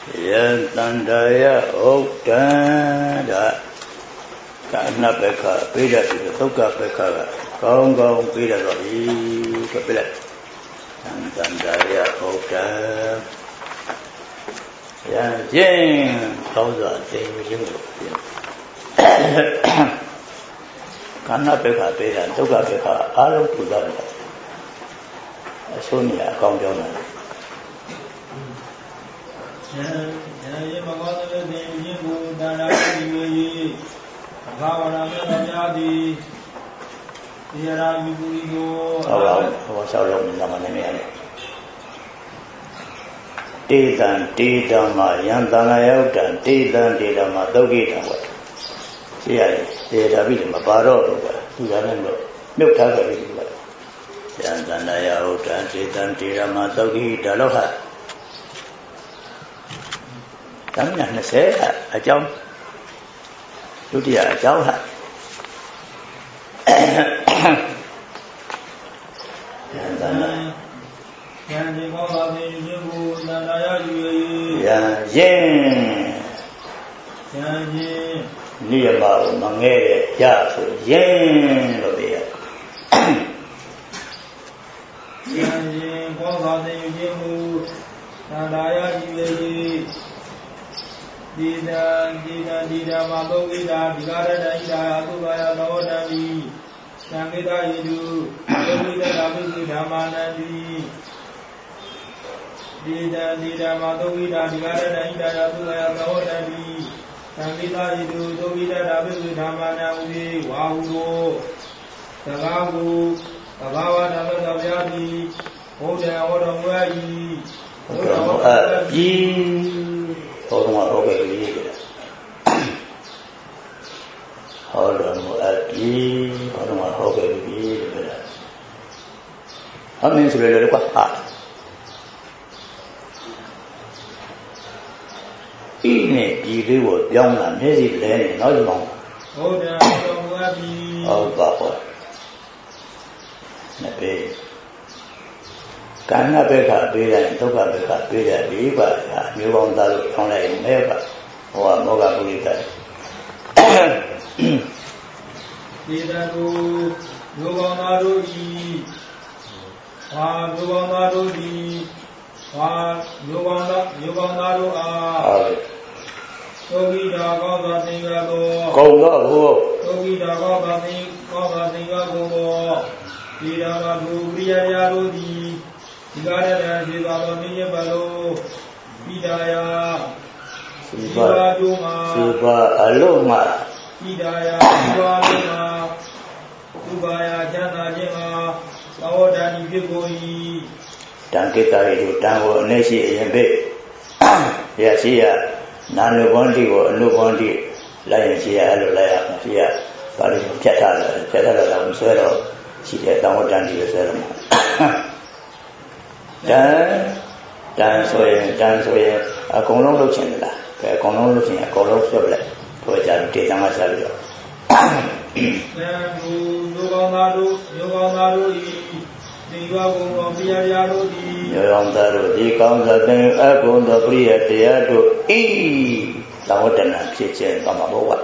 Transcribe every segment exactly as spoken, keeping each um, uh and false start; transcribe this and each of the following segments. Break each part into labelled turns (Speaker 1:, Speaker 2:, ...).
Speaker 1: Yan Tandaya Oktanda Kana Pekka Pida Toka Pekka Gong Gong Pida Rohi Kapila Yan Tandaya Oktanda Yan Jing Kauza Jing Jing Kana Pekka Pida Toka Pekka Alo Puda Sonia Gong Gong
Speaker 2: Yan Yan Magana Devi Buddha Devi Bhavana Mejadi Yara Viburigo
Speaker 1: Oh, oh, sao long nama ni ni. Tidan tidan ma yan tana yau dan tidan tidan ma dogi dan wa. Siya ye da bi ma ba ro do ba. Tu da ne lo myuk tha ga bi ba. Yan tana yau dan tidan tidan ma dogi da lo ha. Tấm nhà nó sẽ ở trong chú đi ở cháu hả niệm bảo mà nghe cha sự yên rồi bây giờ
Speaker 2: Dida dida dida madogida digara dida atubaya dawdami sangita yidu dogida dabidu dhamanandi dida dida madogida digara dida atubaya dawdami sangita yidu dogida dabidu dhamanandi wahudo tagabu tagawa dabadabiyadi hoda hoda muayi hoda muayi Hold on, okay, hold on, okay, hold on, okay, how many should I look at? In it, you do young and busy learning, not long. Hold on, oh, Papa. Nabe. Kana Pekka Pida Toka Pekka Pida Viva New Bong Dalu Online Meva or Moga Pulita Pida to Nugonaru E Wa Nugonaru E Wa Nugonaru A Togi Daga Singago Go Togi Daga Singago Pida Madu Priya Di Digara Jivalo Nijabalo Hidaya Siva Juma Siva Aloma Hidaya Siva Aloma Subaya Jana Jema Sawadani Bigoi Dan kita itu Dan Nesi Yembe Ya siya Nanu Bondi Wo Anu Bondi Lain siya Alu Laya Siya Paling Jatala Jatala Dalam Suero Siya Tamu Dan Di Suero Dan dan soalnya dan soalnya aku ngomong lu cina lah, kayak ngomong lu cina, kalau lu sebelah, tu jangan dia jangan salah. Dan juga naru, juga naru di, juga guna biar jaru di. Yang naru di kaum datang aku untuk biar dia tu, ih, tahu dan cecen kamu bawa.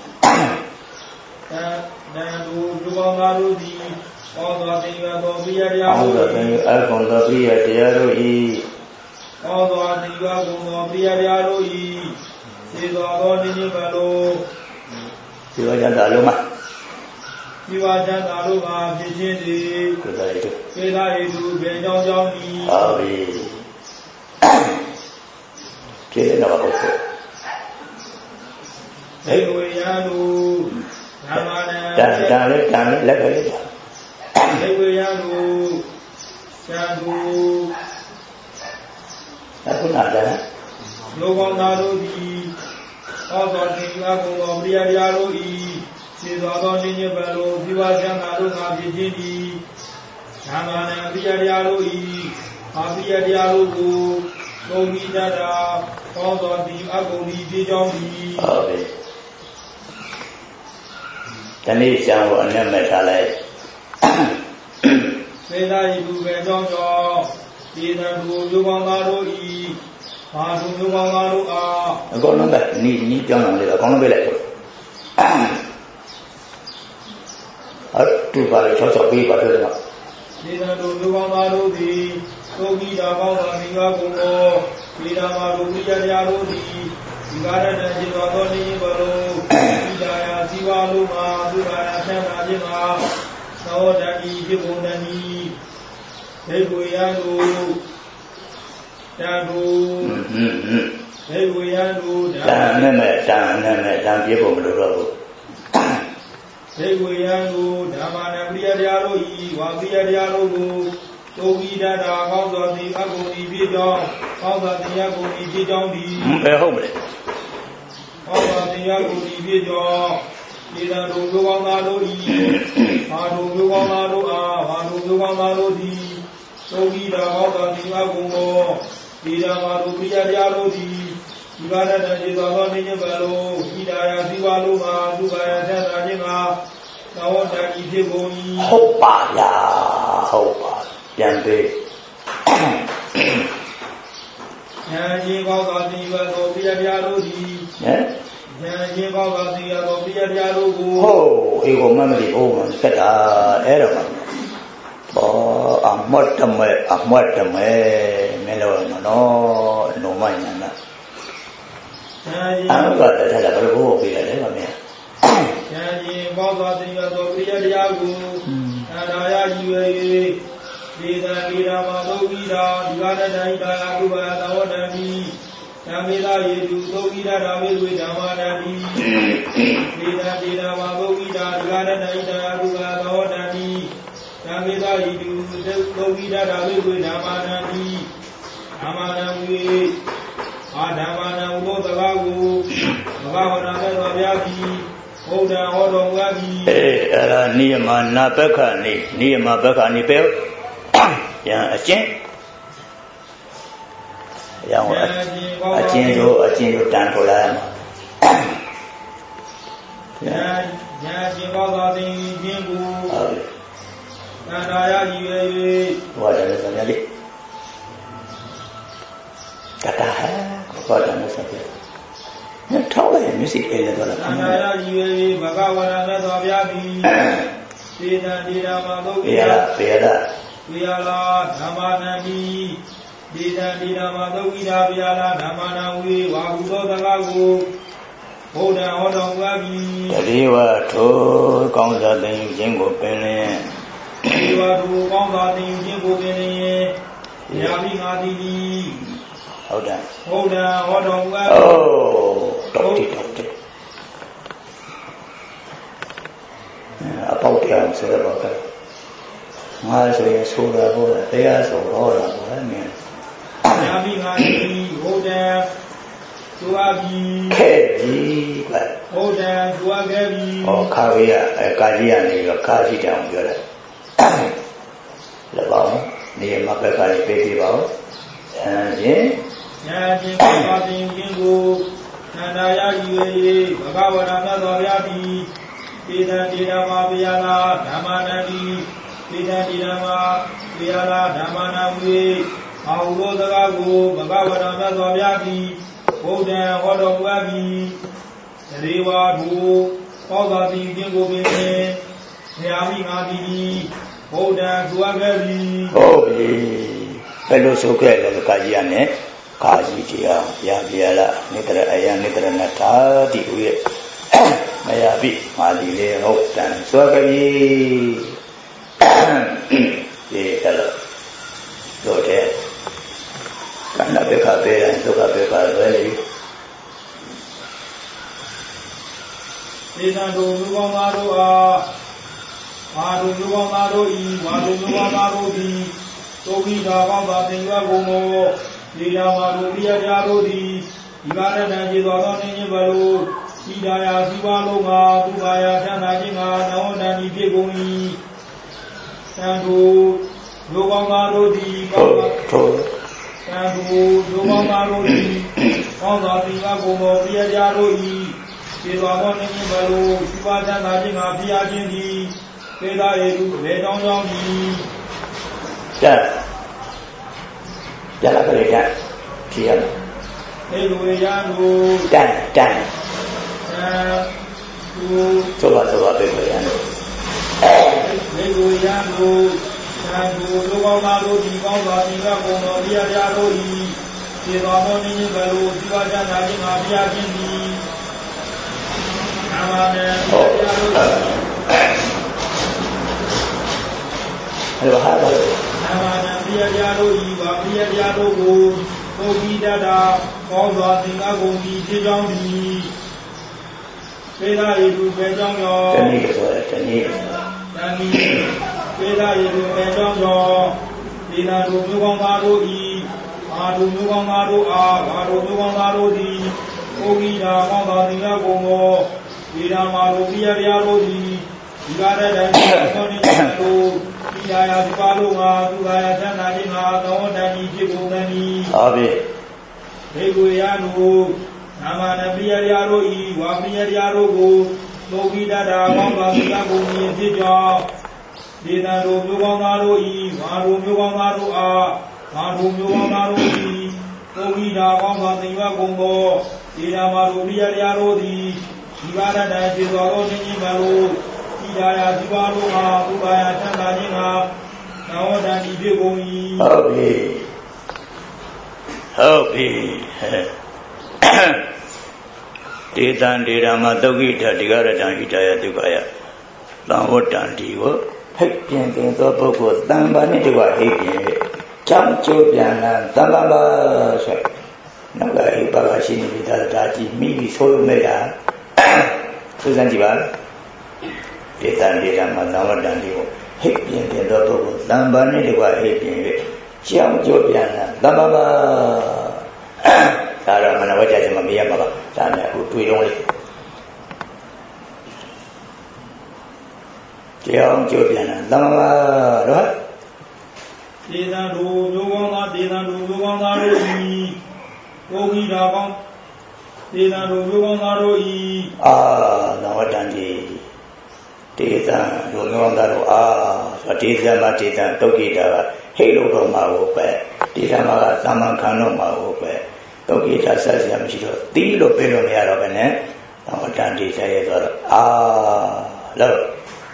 Speaker 2: Dan dan juga naru di. Oda tinga do biya diaru Oda tinga akon do biya diaru I Oda tinga do biya diaru I Siva do nini balo Siva janda aluma Siva janda aluma Bicindi Kuda itu Kuda itu Bejong jong ni Abi Kira nama boko Ewe yanu Namana Dan dan dan lagi Ewe yanu Sadu Aku nak ada Lokong naru di Oda tinga do biya diaru I Siva do nini balo Siva janda aluma Bicindi Namana biya diaru I Abiya diaru ko Togi dada Oda tinga ko di Bejong di Abi Tani siang wo ane mai tha lai Sena ibu Bejong jo Sena du yu bang da ro I ဘာသူမျိုးကောင်းသားတို့အား
Speaker 1: အကုန်လုံးပဲနီးနီးပြောင်းအောင်လေအကုန်လုံးပဲလိုက်အဲ့တူပါလေချောချောပေးပါတယ်တော့
Speaker 2: ဒီနာတို့မျိုးကောင်းသားတို့သည်သုဂိတာကောင်းသောမိငါကုံတော်ဒီနာမှာတို့ပြရတရားတို့သည်ဒီကာရတန်ရှိတော်သောနေဘလုံးဒီဒါယာဇီဝလုံးမှာသူကာယဆန္ဒခြင်းမှာသောတတိဖြစ်ကုန်တည်းဒိဋ္ဌိယံတို့တန်တို့ဟွန်းဟွန်းဒိဋ္ဌိယံတို့တန်
Speaker 1: နဲ့မဲ့တန်နဲ့မဲ့တန်ပြေဖို့မလိုတော့ဘူး
Speaker 2: ဒိဋ္ဌိယံတို့ဓမ္မနာပရိယတရားတို့ဤဝါပရိယတရားတို့ကိုသုဂိတတာကောင်းသောတိအကုန်ဤဖြစ်ကြောင်းကောင်းသောတရားကိုဤဖြစ်ကြောင်းဒီ
Speaker 1: ဘယ်ဟုတ်မလဲ
Speaker 2: ကောင်းသောတရားကိုဤဖြစ်ကြောင်းဒီတန်တို့မျိုးကောင်းသားတို့ဤဘာတို့မျိုးကောင်းသားတို့အားဘာတို့မျိုးကောင်းသားတို့သည်သုဂိတာကောင်းသောတိအကုန်ကိုဒီဓမ္မတို့ပရိယတရားတို့သည်ဒီဘာဒတံခြေသောသောနေခြင်းဘလုံးဤဒါယာသီဝလုံးမှာသူဘာယထက်တာခြင်းမှာသောတန်ဤဖြစ်ကုန်၏
Speaker 1: ဟုတ်ပါလားဟုတ်ပါပြန်ပေး
Speaker 2: ဉာဏ်ချင်းကောင်းသောသီဝသောပရိယတရားတို့သည်
Speaker 1: ဟမ်
Speaker 2: ဉာဏ်ချင်းကောင်းသောသီဝသောပရိယတရားတို့ကို
Speaker 1: ဟုတ်အေကိုမမလေးဘုံမှာဆက်တာအဲ့တော့ဘောအမတ်တမဲအမတ်တမဲမဲလို့နော်လုံးမညာနာအဲ့ဒါတည်းကဘယ်လိုပြရတယ်မမေ
Speaker 2: ဉာဏ်ချင်းကောင်းသောသီဝသောပရိယတရားကိုအနာယယူ၍ဒေသဒေတာမသုဂိတာဒီကာရတိတာအကုဘာသဝတ္တမိဓမ္မေသာယေတုသုဂိတာဓမ္မေဝေဓမ္မာတတိဒေသဒေတာမသုဂိတာဒီကာရတိတာအကုဘာသဝတ္တမိဓမ္မေသာယေတုသုဂိတာဓမ္မေဝေဓမ္မာတတိဓမ္မာနံဝေအာဓမ္မာနံဥသောတကားကိုဘဂဝနာမဲ့တော်ဗျာတိဘုဒ္ဓဟောတော်မူသည်
Speaker 1: အေးအဲ့ဒါနိယမနာပက္ခနိနိယမပက္ခနိပဲပြန်အကျဉ်းရောင်းအကျဉ်းတို့အကျဉ်းတို့တန်ထုတ်လိုက်မှာ
Speaker 2: ညာညာရှင်ဘောသာသိခြင်းကိုဟုတ်ပြီတန်တာရည်ရွယ်၍
Speaker 1: ဟောတယ်ဆိုရင်လေတတားဟောတယ်ဆိုရင်ညထောက်လိုက်မျက်စိအေးလည်းတော့
Speaker 2: တန်တာရည်ရွယ်၍ဘဂဝရနဲ့တော်ဗျာသည်သေတံဒေတာမှာသုတ်
Speaker 1: ပြရပြရ
Speaker 2: ဝိယလာဓမ္မာနံတိဒေတံဒေတာမှာသုတ်ဝိတာဝိယလာဓမ္မာနံဝေဝါဟုသောတကားကိုဘုဒ္ဓဟောတော်မူသည်
Speaker 1: တတိဝထိုကောင်းစွာသင်ယူခြင်းကိုပင်လျင်
Speaker 2: တတိဝထိုကောင်းစွာသင်ယူခြင်းကိုပင်လျင်ယာမိငါတိတိ
Speaker 1: ဟုတ်တယ်
Speaker 2: ဘုဒ္ဓဟောတော်မူသည်
Speaker 1: အိုးတော်တိတော်တိအပေါက်တရားဆိုတော့ကငါဆိုရင်ဆိုတာဟောတာတရားဆိုဟောတာဟောတယ်မင်း
Speaker 2: ယာမိငါတိဘုဒ္ဓသူအပ်
Speaker 1: ခဲ့ပြီကွ
Speaker 2: ဘုဒ္ဓသူအပ်ခဲ့ပြီ
Speaker 1: ဟောခါဝေးရအဲကာကြီးရနေတော့ခါရှိတောင်ပြောတယ်လည်းပါဦးနေမဘက်ကလေးပေးပြပါဦးအဲရင်
Speaker 2: ညာချင်းပါပါတင်ခြင်းကိုသန္တာယယူ၍ဘဂဝရမြတ်တော်ဗျာတိဒေသဒေတာမှာပြရလာဓမ္မနာတိဒေသဒေတာမှာပြရလာဓမ္မနာဝေအာဟုသောတကားကိုဘဂဝရမြတ်တော်ဗျာတိဘုဒ္ဓဟောတော်မူသည်တရေဝါဘုဟောသာတိခြင်းကိုပင်ယာမိငါတိဘုဒ္ဓသူအပ်ခဲ့ပြီ
Speaker 1: ဟုတ်ပြီဘယ်လိုဆိုခဲ့လဲကာကြီးရနဲ့ကာကြီးတရားရပြရလားနိတရအယနိတရနထာတိဥရဲ့မရပြီမာဒီလေဟုတ်တန်ဆိုကြပြီဒီအဲ့လိုတို့တဲ့ကန္နဘေခဘေရဒုက္ခဘေခပဲလေ
Speaker 2: ဒေသတို့လူကောင်းသားတို့အားမာတို့လူကောင်းသားတို့ဤမာတို့လူကောင်းသားတို့သည်သုဂိတာကောင်းသာသင်္ကြန်ကုန်ကိုဒီယာမာတို့ပြရကြတို့သည်ဒီကာရတံခြေတော်သောနေခြင်းဘလို့ဤဒါယာစီပါလုံးမှာသူဘာယာသံသာခြင်းမှာနောတန်ဤဖြစ်ကုန်၏သံတို့လူကောင်းသားတို့သည်ကောင်းသာသံတို့လူကောင်းသားတို့သည်ကောင်းသာသင်္ကြန်ကုန်ကိုပြရကြတို့၏ဒီတော်သောနေခြင်းဘလို့စီပါသံသာခြင်းမှာပြရခြင်းသည်သေသာယေတုလေတောင်းကြောင်းသည်
Speaker 1: ကျကျလာကြလေကျဖြေရမယ်
Speaker 2: Hey, we are
Speaker 1: Dan, Dan. Coba coba bego ya.
Speaker 2: Bego ya lu, dan lu lu kau malu di kau kau tinggal kau mau dia dia lu di, di kau ni baru tiga jam lagi mafia ini. Namanya dia lu.
Speaker 1: Ada apa?
Speaker 2: Namanya dia dia lu di, dia dia lu kau kau tidak ada kau kau tinggal kau di jauh di. Beda itu beda yo.
Speaker 1: Tani itu, tani.
Speaker 2: Tani. Beda itu beda yo. Beda itu mukang baru i, baru mukang baru a, baru mukang baru di. Kogi dah kau dah tinggal komo. Beda baru dia dia baru di. Jika ada dan kau ni baru. Beda yang baru ah, tu gaya sana ni ah, kau dah ni cikgu ni.
Speaker 1: Abi.
Speaker 2: Bego ya lu. Nama Nabi Yaro I, Wami Yaro Go, Logi Dada, Wamba Gumi, Tija, Dina Rumaro I, Maru Mugamaru A, Maru Mugamaru I, Logi Da, Wamba Niva Gongo, Dina Maru Yaro Di, Ivana Najiro Nimaru, Idaya Divaru A, Ubaya Tanganima, Naoda Nibigomi.
Speaker 1: Hobi. Hobi. Detan Dedama Dogita, Digaratan Hitaya Dugaya, Lamotan Divo, Hepian in the Boko, Dambani Diva Hepian, Chamcho Piana, Dambaba, Naga Hibagashi, Vidati, Mimi Solomea, Susan Diva, Detan Dedama Lamotan Divo, Hepian in the Boko, Dambani Diva Hepian, Chamcho Piana, Dambaba. Cara mana wajah cuma biar apa? Tanya utui dong ni. Jangan coba nama apa?
Speaker 2: Dina dulu orang dina dulu orang lari, kogi dagang. Dina dulu orang lari.
Speaker 1: Ah, nama janji. Dina dulu orang lari. Ah, dina mati dina togi dagang. Hello dong mau pe. Dina malah taman kano mau pe. Toki jasa siam sih tu, tilo pelo ni ada apa ni? Nama janji saya tu ah, lalu.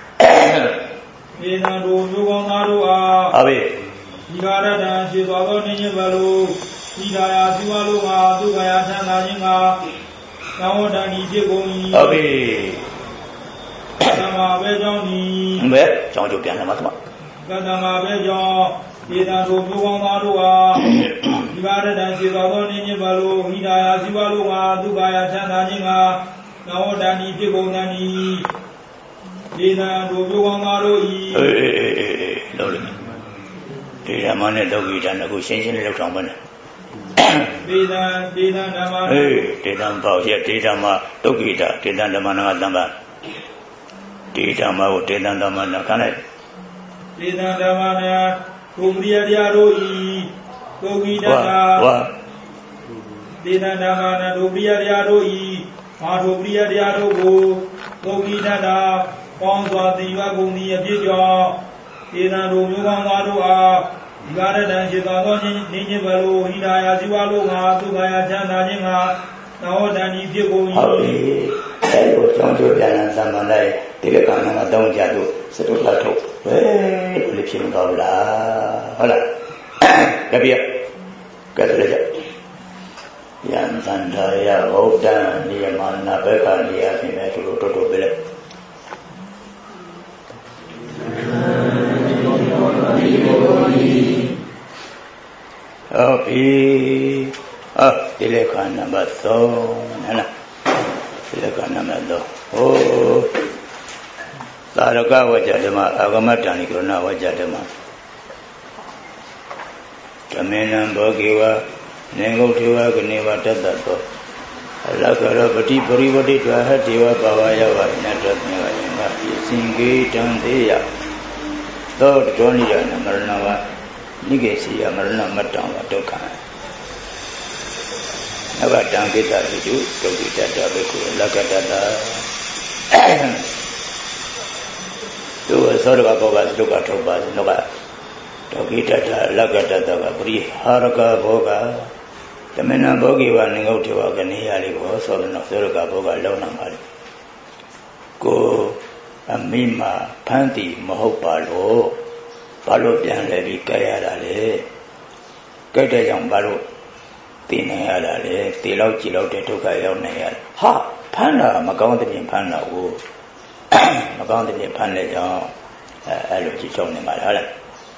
Speaker 2: Dina dulu orang lari ah.
Speaker 1: Abi.
Speaker 2: Jika ada dan siapa ni baru, tidak ada siapa lu ah, tu gaya sana ni ah, kau dah ni cikgu.
Speaker 1: Abi.
Speaker 2: Nama bejong ni.
Speaker 1: Ber, jangan jauh nama tu.
Speaker 2: Nama bejong. Dina dulu orang lari ah. Jika ada dan siapa ni baru, tidak ada siapa lu ah, tu gaya sana ni ah, kau dah ni cikgu ni. Dina dulu orang lari.
Speaker 1: Eh eh eh eh, lalu. Dia mana dogi dan aku sensi ni lepas mana?
Speaker 2: Dina dina nama.
Speaker 1: Eh, dia nampak dia dia nama dogi dah, dia nama nama nama. Dia nama dia nama nama kan?
Speaker 2: Dina nama ni, kumria dia roi, dogi dah.
Speaker 1: Wah.
Speaker 2: Dina nama ni kumria dia roi, ma kumria dia rogo, dogi dah. Kongsa tiba kumri aja. Dina dulu orang baru ah, jika ada dan siapa ni ni baru hidayah siapa lu ah, tu gaya canda ni ah, tahu dan ni dia kau
Speaker 1: ini. Saya pun jangan jangan sama lagi. Tiga kali nama dong jatuh, setu jatuh. Eh, boleh sih kau lah, hola. Kapiya, kata saja. Yang sanda ya oda ni mana berkah ni ya ni macam tu tu tu bela. Oke, ah, silakan nama tu, mana? Silakan nama tu. Oh, taruhkah wajah dema, agama dan ikrona wajah dema. Kamenan bagiwa, nengu dewa kenewa dapat tu. Allah kalau beri beri beri doa dewa bawaya wajah datnya wajah singgi dan dia. Tahu tuan dia nama nama. Ni kesi ya marna matang atau kan. Apa tang kita itu, tu kita dah beku, laga dah. Tu sorga boga, sorga thoba, noga. Tu kita dah laga dah, beri harga boga. Tamena Bogi wa Ningo to Agani was or no Surga Boga Lona Mali. Go a Mima Panti Mohopalo Palo Pian Levi Kayale Gata young Balo Tinayale, Tilo Chilo de Toka Ha Panda Magondi Panda Wu Magondi Panda Allergy Tony Malala.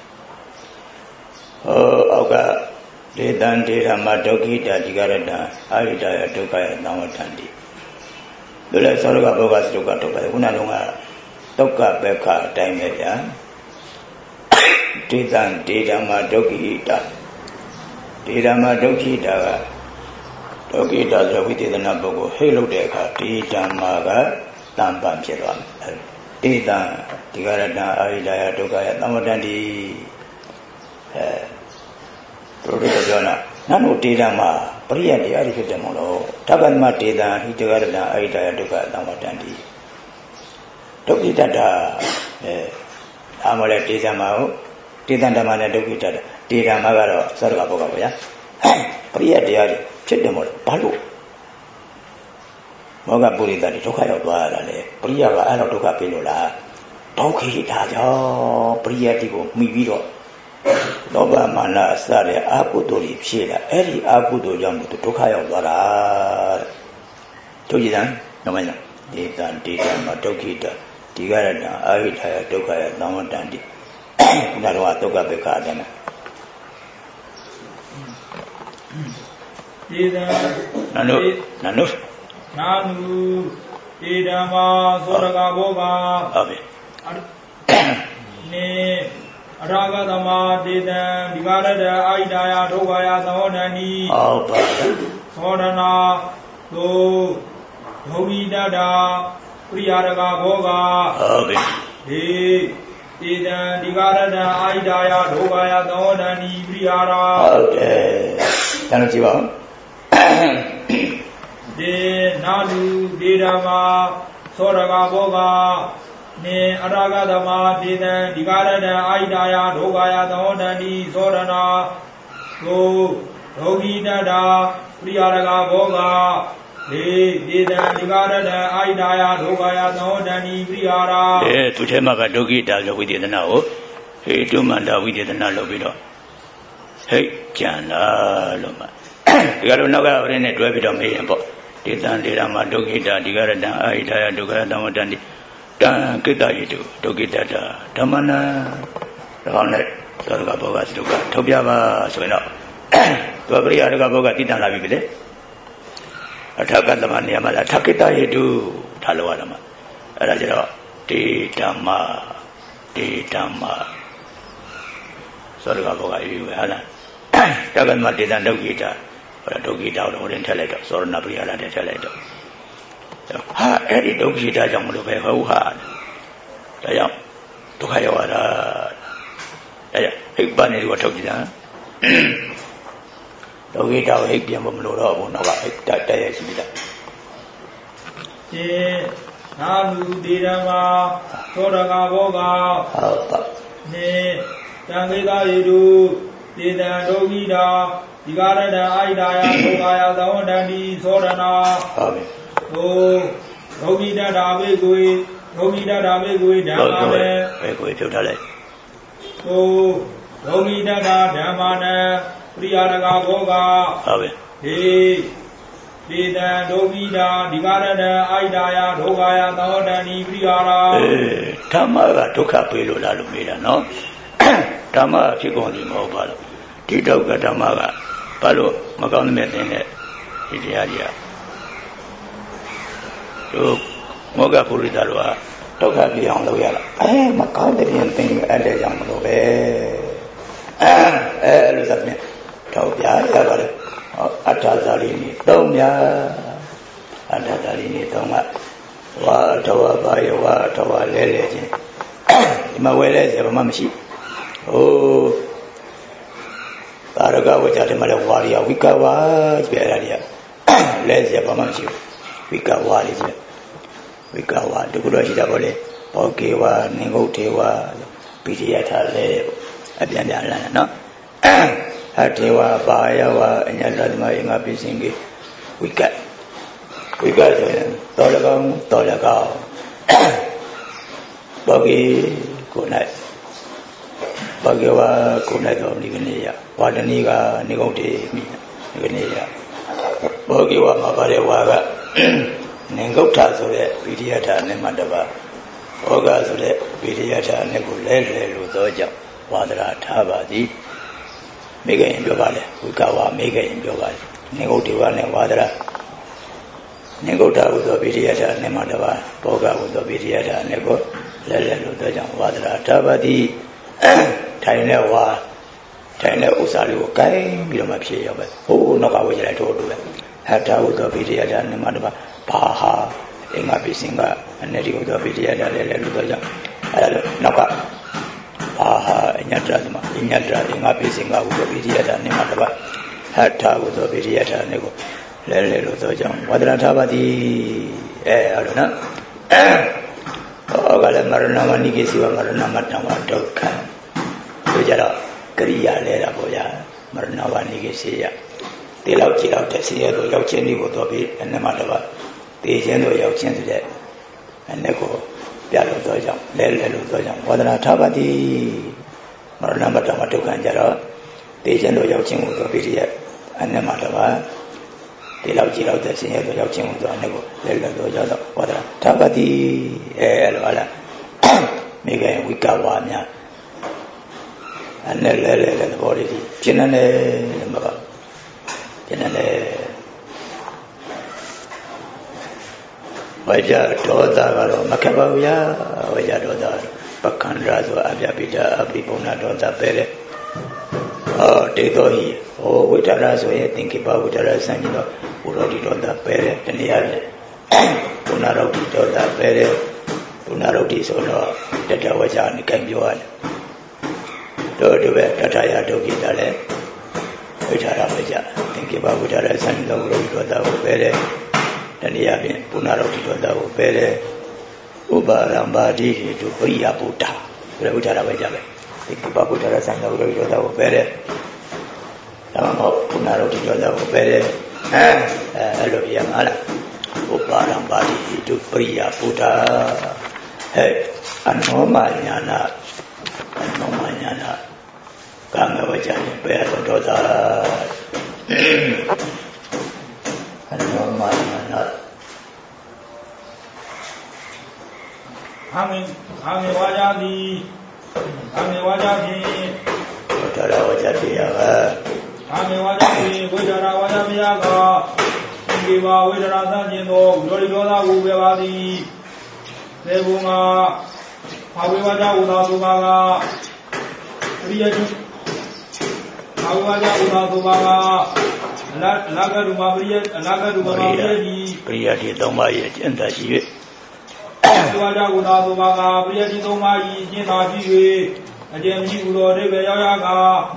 Speaker 1: Oh, Oga. They done did a Madoki that you got it done. I retired to buy a number tandy. The less all about us to go to buy Unalunga. Toka Beka, time area. Did done did a Madoki that. Did a Madoki da. Doki does with the number Halo Deca, did a Maga, Tampan Chelam. Did done, you got it done. I retired to buy a number tandy. Rodona, Nano Didama, Priya the Arifitamono, Tabanma Dida, Hitagarana, Aida Duka, Namatandi. Tokitata, Amole Dizamao, Didandamana Dokita, Dida Magaro, Sargaboga, Priya the Ari, Chedamol, Palu. Moga Buri that Tokayo Guarale, Priya Alotoka Pilula, Toki Tajo, Priya Tigo, Miviro. Nova Mana Sare Apudoli Pshila, Eri Apudo Yamu to Tokayo Vara Tojidan, Nomana, Didan, Didan, Matokita, Tigarana, Avita, Tokaya, Namatandi, Narwa Toka Becadana. Nanu, Nanu,
Speaker 2: Nanu, Idama, Soraga Boga, Ne. Ragadama Didan, Digarada, Aidaya, Dogaya, Donani, Sodana, Do, Dogi Dada, Priyaraga Boga, Di, Didan, Digarada, Aidaya, Dogaya, Donani, Priyara.
Speaker 1: Okay. Tanajiva.
Speaker 2: De Nadu, Didama, Soraga Boga. Ne Aragadama Didan, Digarada, Aidaya, Dogaya, Donani, Sorana, Go, Dogi Dada, Priyaraga Boga, De, Didan, Digarada, Aidaya, Dogaya, Donani, Priyara.
Speaker 1: Eh, to Temaga Dogi Dada, we didn't know. Hey, Dumanda, we didn't know Lobido. Hey, Jana Loma. You got another in it, Rabbit on me, and Didan, Didama, Dogi Dada, Digarada, Aidaya, Dogaya, Donani. Kita itu, dogi dada, tamana, ramai, sarga boga suka, topia ba, soalnya, dua beri harga boga tidak lagi beli. Atakan teman yang malah tak kita itu, tahu apa nama, ada jero, di dama, di dama, sarga boga itu ada, takkan mati dan dogi dah, orang dogi dah orang cale dah, sorna beri ada cale dah. Ha, Eddie Dogi Dajam Lupe Ho had. Dayam, Tokayawara. Daya, Higbani were talking down. Dogi Dow Hibiam Lura, Nova, Daya Sibida.
Speaker 2: Eh, Nanu Didama, Toraga Boga, Ne, Tangida Edu, Didan Dogida, Digarada, Aidaya, Togaya, Donani, Sorana. Oh, Rogida Dabegui, Rogida Dabegui, Damane,
Speaker 1: Begui to Dale.
Speaker 2: Oh, Rogida Damane, Priyaraga Boga, He, Dida, Dogida, Digarada, Aidaya, Dogaya, Donani, Priyara.
Speaker 1: Tamaga took up Pilula Lumida, no? Tama, Chigoni Mobile, Titoga Tamaga, Palo, Magon Medine, Idiadia. Moga Puridalwa, Toka beyond the Yala. I am a Canadian thing at the young Lobe. Ah, Elizabeth, Topia, Atazalini, Domia, Atazalini, Toma, Watawa, Bayawa, Tawa, Lele. My well as a mamshi. Oh, Paraga was at a mother warrior, Wikawa, Beradia. Let's have a mamshi. Wikawa is it. Wikawa, the good Jabole, Pokewa, Ningotewa, Pitiata, Abiana, no? Hatewa Bayawa and Yadma in a Pisingi. We got we got Tolagam, Tolagao Boggy, good night. Bagawa, good night of Niganea. Wadaniga, Nigote, Niganea. Bogiwa Mabarewaga Ningota Sole, Vidiata, Nemadaba. Oga Sole, Vidiata, Negulele, Ludoja, Wadra Tabadi. Mega in Jovale, Ukawa, Mega in Jovale, Negotiva, Nevadra, Negota with the Vidiata, Nemadava, Boga with the Vidiata, Nego, Lele, Ludoja, Wadra Tabadi, Tainewa, Taine Usali, Kai, Milamapsi, oh, no, I was I told you. Hata with the Vidiata, Nemadava, Paha, Ingapisinga, and Neti with the Vidiata, Lele, Ludoja, Naka. Aha, Inyadra, Inyadra, Ingapisinga, with the Vidiata, Nemadava, Hata with the Vidiata, Nego, Lele, Ludoja, Wadra Tabadi, eh, I don't know. Oh, Marana Nikisiva, Marana Matama, Doka, Vijara, Korea, Lera Boya, Marana Nikisia. They love Chila, Tessia, Yaucheni, Gotobi, and Nemadava. They general Yauchen today, and Neko. Piano Dojam, Lelu Dojam, Wadana Tabadi, Marana Matamato Kanjara, they general Yauching with the Vidia, and Nematava, they love Chila, the senior Yauching with the Nego, Lelu Dojam, Wadana Tabadi, Elwala, Mega Wikawania, and Lele, the body, Chinane, Chinane. Wajar Toda Macabaya, Wajadoda, Bakandrazo, Abiyabida, Abibona Doda Pere. Oh, Tedohi, oh, Witarazo, I think about Witaras and you know, Urodi Doda Pere, and the other Punaroti Doda Pere, Punaroti Sono, Tata Wajan, Kanjuan. Dodo Tataya Dogi Dale, Witaraja, think about Witaras and the Urodi Doda Pere. And the Abin Punaroti Doda Pere Uba Rambadi to Priya Buddha. Utara Vajabe. Think about Utara Sanga Doda Pere. Tamamo Punaroti Doda Pere. Hello, Yamala. Uba Rambadi to Priya Buddha. Hey, Anomanyana. Anomanyana. Kanga Vajani Pere Doda.
Speaker 2: Hami, Hami Wajadi, Hami Wajadi,
Speaker 1: Utara Wajadi,
Speaker 2: Hami Wajadi, Wajara Wajamiaga, Giva, Wajara Sanjino, Dorigola, Ubevadi, Nebunga, Hawiwaja Unazumaga, Riyadi, Hawiwaja Unazumaga, Lagaruma, Lagaruma,
Speaker 1: Riyadi, Domaya, and that's it.
Speaker 2: Waja Unazumaga, Riyadi Domai, Jinaji, and Jimmy Udo, Rebeyaga,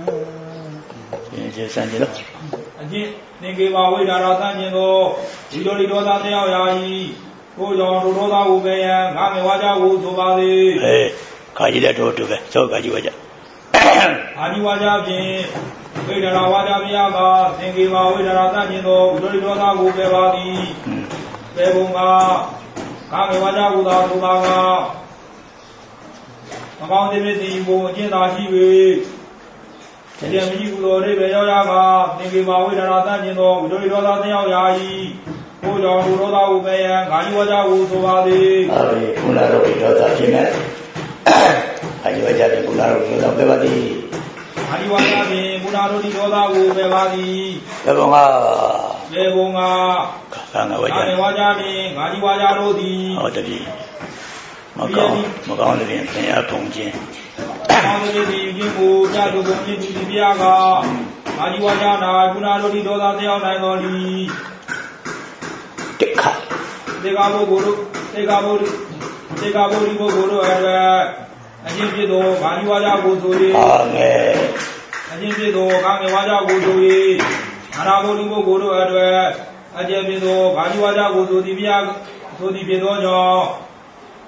Speaker 2: and Ningiva, Wajara Sanjino, Idori Doda Neoyai, Ojo, Roda Ubea, Kamiwaja Uzubadi,
Speaker 1: eh, Kajida Totuga, so Kajiwaja.
Speaker 2: Aniwaja, Vidara Wajamiaga, Ningiva, Wajara Sanjino, Idori Doda Ubevadi, Bebunga. Kami Waja Uda Subaga Makao Dimiti Bo Jinda Shibi Jemi Udo Rebe Yaga, Ningiva Widara Sanjino, Udori Roda Neo Yai, Ujo Roda Ubeyan, Kani Waja Usubadi.
Speaker 1: Abi Punaro Roda Jimet Kani Waja Punaro Roda Bevadi
Speaker 2: Kani Waja Punaro Roda Ubevadi
Speaker 1: Bebunga
Speaker 2: Bebunga Kani Waja Kani Waja Rodi
Speaker 1: Oh, Devi Makao Makao Devi Kenya Pongjin
Speaker 2: Makao Devi Jimbo Jadu Pongjin Tudibiaga Kani Waja Na Punaro Roda Neo Naidoli
Speaker 1: Deka
Speaker 2: Deka Bogoro Deka Bogoro Deka Bogoro Erwe Ajimpido Kani Waja Gozori
Speaker 1: Ange
Speaker 2: Ajimpido Kani Waja Gozori Anaboli Bogoro Erwe Ajimpido Kani Waja Gozori Biag Sodi Pido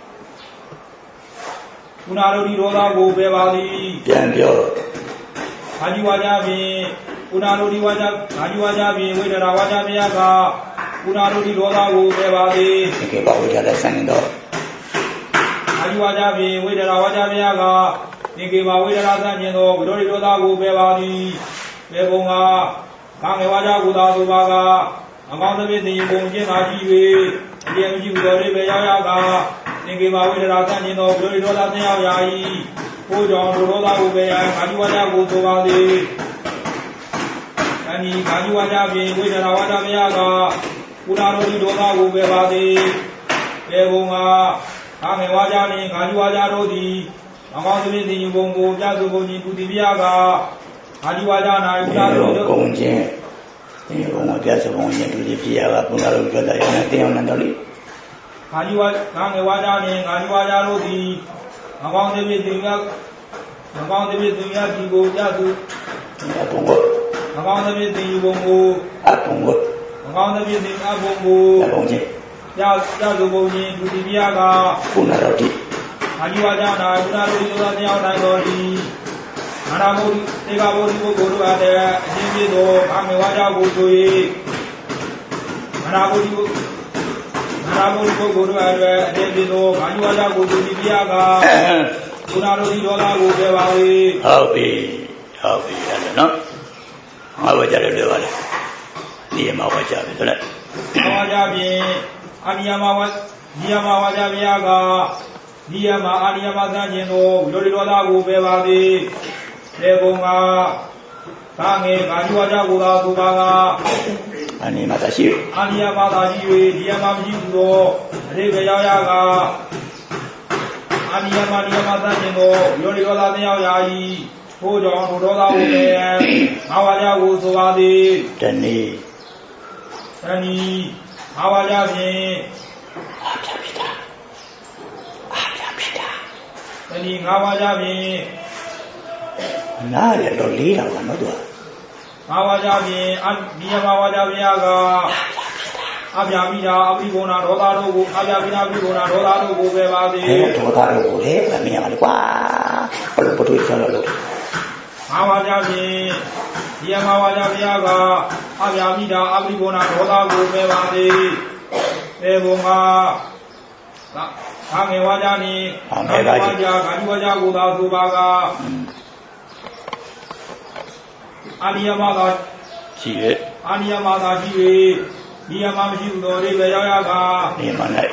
Speaker 2: Punaro Roda Go Bevadi
Speaker 1: Pian Pyo
Speaker 2: Haji Wajabi, Unarudi Wajab, Haji Wajabi, whether Wajabiaga, Unarudi Roda will be the Bawaja Sando. Haji Wajabi, whether Wajabiaga, Nikiba, whether Azanino, Lori Roda will be Badi, Lebonga, Kamewaja Gudazubaga, among the Vindi, Bonjin Haji, the M G Yaga, Nikiba, whether Azanino, Lori Roda Yai. Pujon Roda Ube and Kajuaja Gutubadi and Kajuaja being with an Awada Miaga, Unarodi Doda Ube Badi, Ebunga, Kamewajani, Kajuaja Rodi, among the Vindi Bongo, Yazuboni, Pudiviaga, Kajuaja, Unarodi, Bongo, Yazuboni, Pudiviaga, Punaro Jada, and Doli. Kajuaja, Kamewajani, Kajuaja Rodi. Among the Vidinga, among the Vidinga, you go Yazu, among the Vidin Bongo, among the Vidin Abongo, Yazuboni, Pudiviaga, Punaroti, Ajuajana, Unarodi, Nagori, Anamori, Tegabori, Guru at the Jimido, Amewaja Gutui, Anabori. Anabori Guru at the Jimido, Ajuaja Gutui, Unarodi Dola Gutevali. Happy, happy, and not. I was at the level. The Mawaja, Mawajabi, Aniyama, Niyama Wajabiaga, Niyama, Aniyama Zanjino, Loridola Gutevali, Lebonga, Tangi, Ajuaja Gutavaga. Ani matashi. Ani matashi. Dia mamji do. Rebe yaga. Ani amani matashi do. Yori roda ne yai. Pujon roda ube. Awaja uswadi. Tani. Tani. Awaja ni. Aja pita. Aja pita. Tani awaja ni. Na ya lo lira wa no do. Mawajabi, Niamawajabiaga, Abiamida, Abibona, Rodaro, Abiamina, Abibona, Rodaro, Bevadi, Totaro, Miamaqua, Polutu. Mawajabi, Niamawajabiaga, Abiamida, Abibona, Rodaro, Bevadi, Ebonga, Kamewajani, Kamawaja, Kaniwaja, Guda, Zubaga. Aniyamada, she, Aniyamada, she, Niyamam, Dori, Yaga, Niyamanai,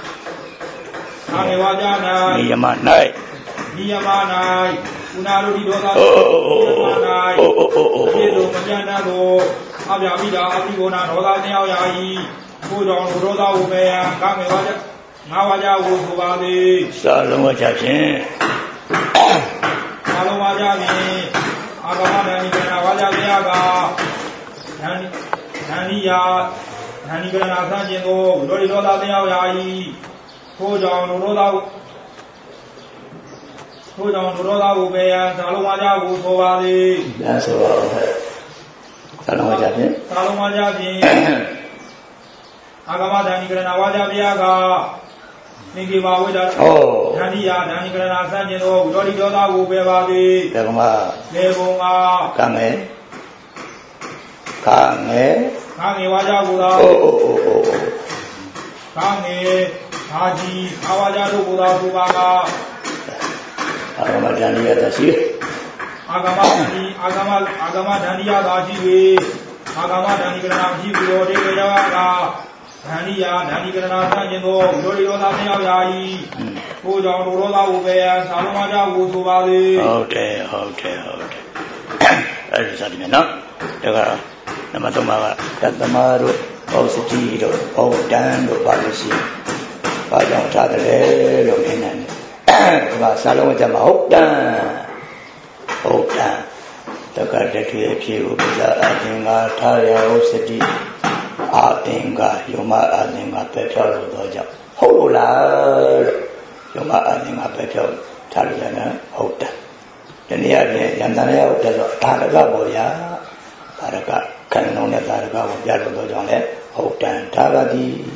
Speaker 2: Anewajana, Niyamanai, Niyamanai, Unarudi Doda, Niyamanai, Yedo, Majanado, Abiamida, Abibona, Roda, Neayai, Pujon, Roda, Ubea, Kamewaja, Nawaja, Ubadi, Salomajachin, Salomajani. Agamani kana wajabiaga nani nani ya nani kana sanjendo lori roda de yai pujon roda pujon roda ubeya salomaja gutobali that's all salomaja pin salomaja pin agama dani kana wajabiaga Ningi Mawida, oh, Nania, Nanikana Sanjino, Lori Doda, Ubevadi, Legoma, Legoma, Kame, Kame, Kame Wajabuda, oh, oh, oh, Kame, Haji, Awaja Buda, Bubaga, Agama Dania Dashi, Agama, Agama, Agama Dania Dashi, Agama Danikana, Jibu, Devaga. Dania, Danikana Sanjino, Lori Roda Yai, Pujon Roda Ube, Salomaja Gutubali. Okay, okay, okay. That is something, no? There Namatoma, Katamaru, Ositi, Odan, Policy, Pajon Tadre, Lominan, Salomaja Odan, Odan, the Gardaki, Atinga, Taria, Ositi. Atinga, Yoma Atinga Petrol Doja, Hola, Yoma Atinga Petrol, Tarzana, Hota. The near Yandana, Taraga Boya, Taraga, Canona Taraga, Yaro Dojane, Hota, Taradi,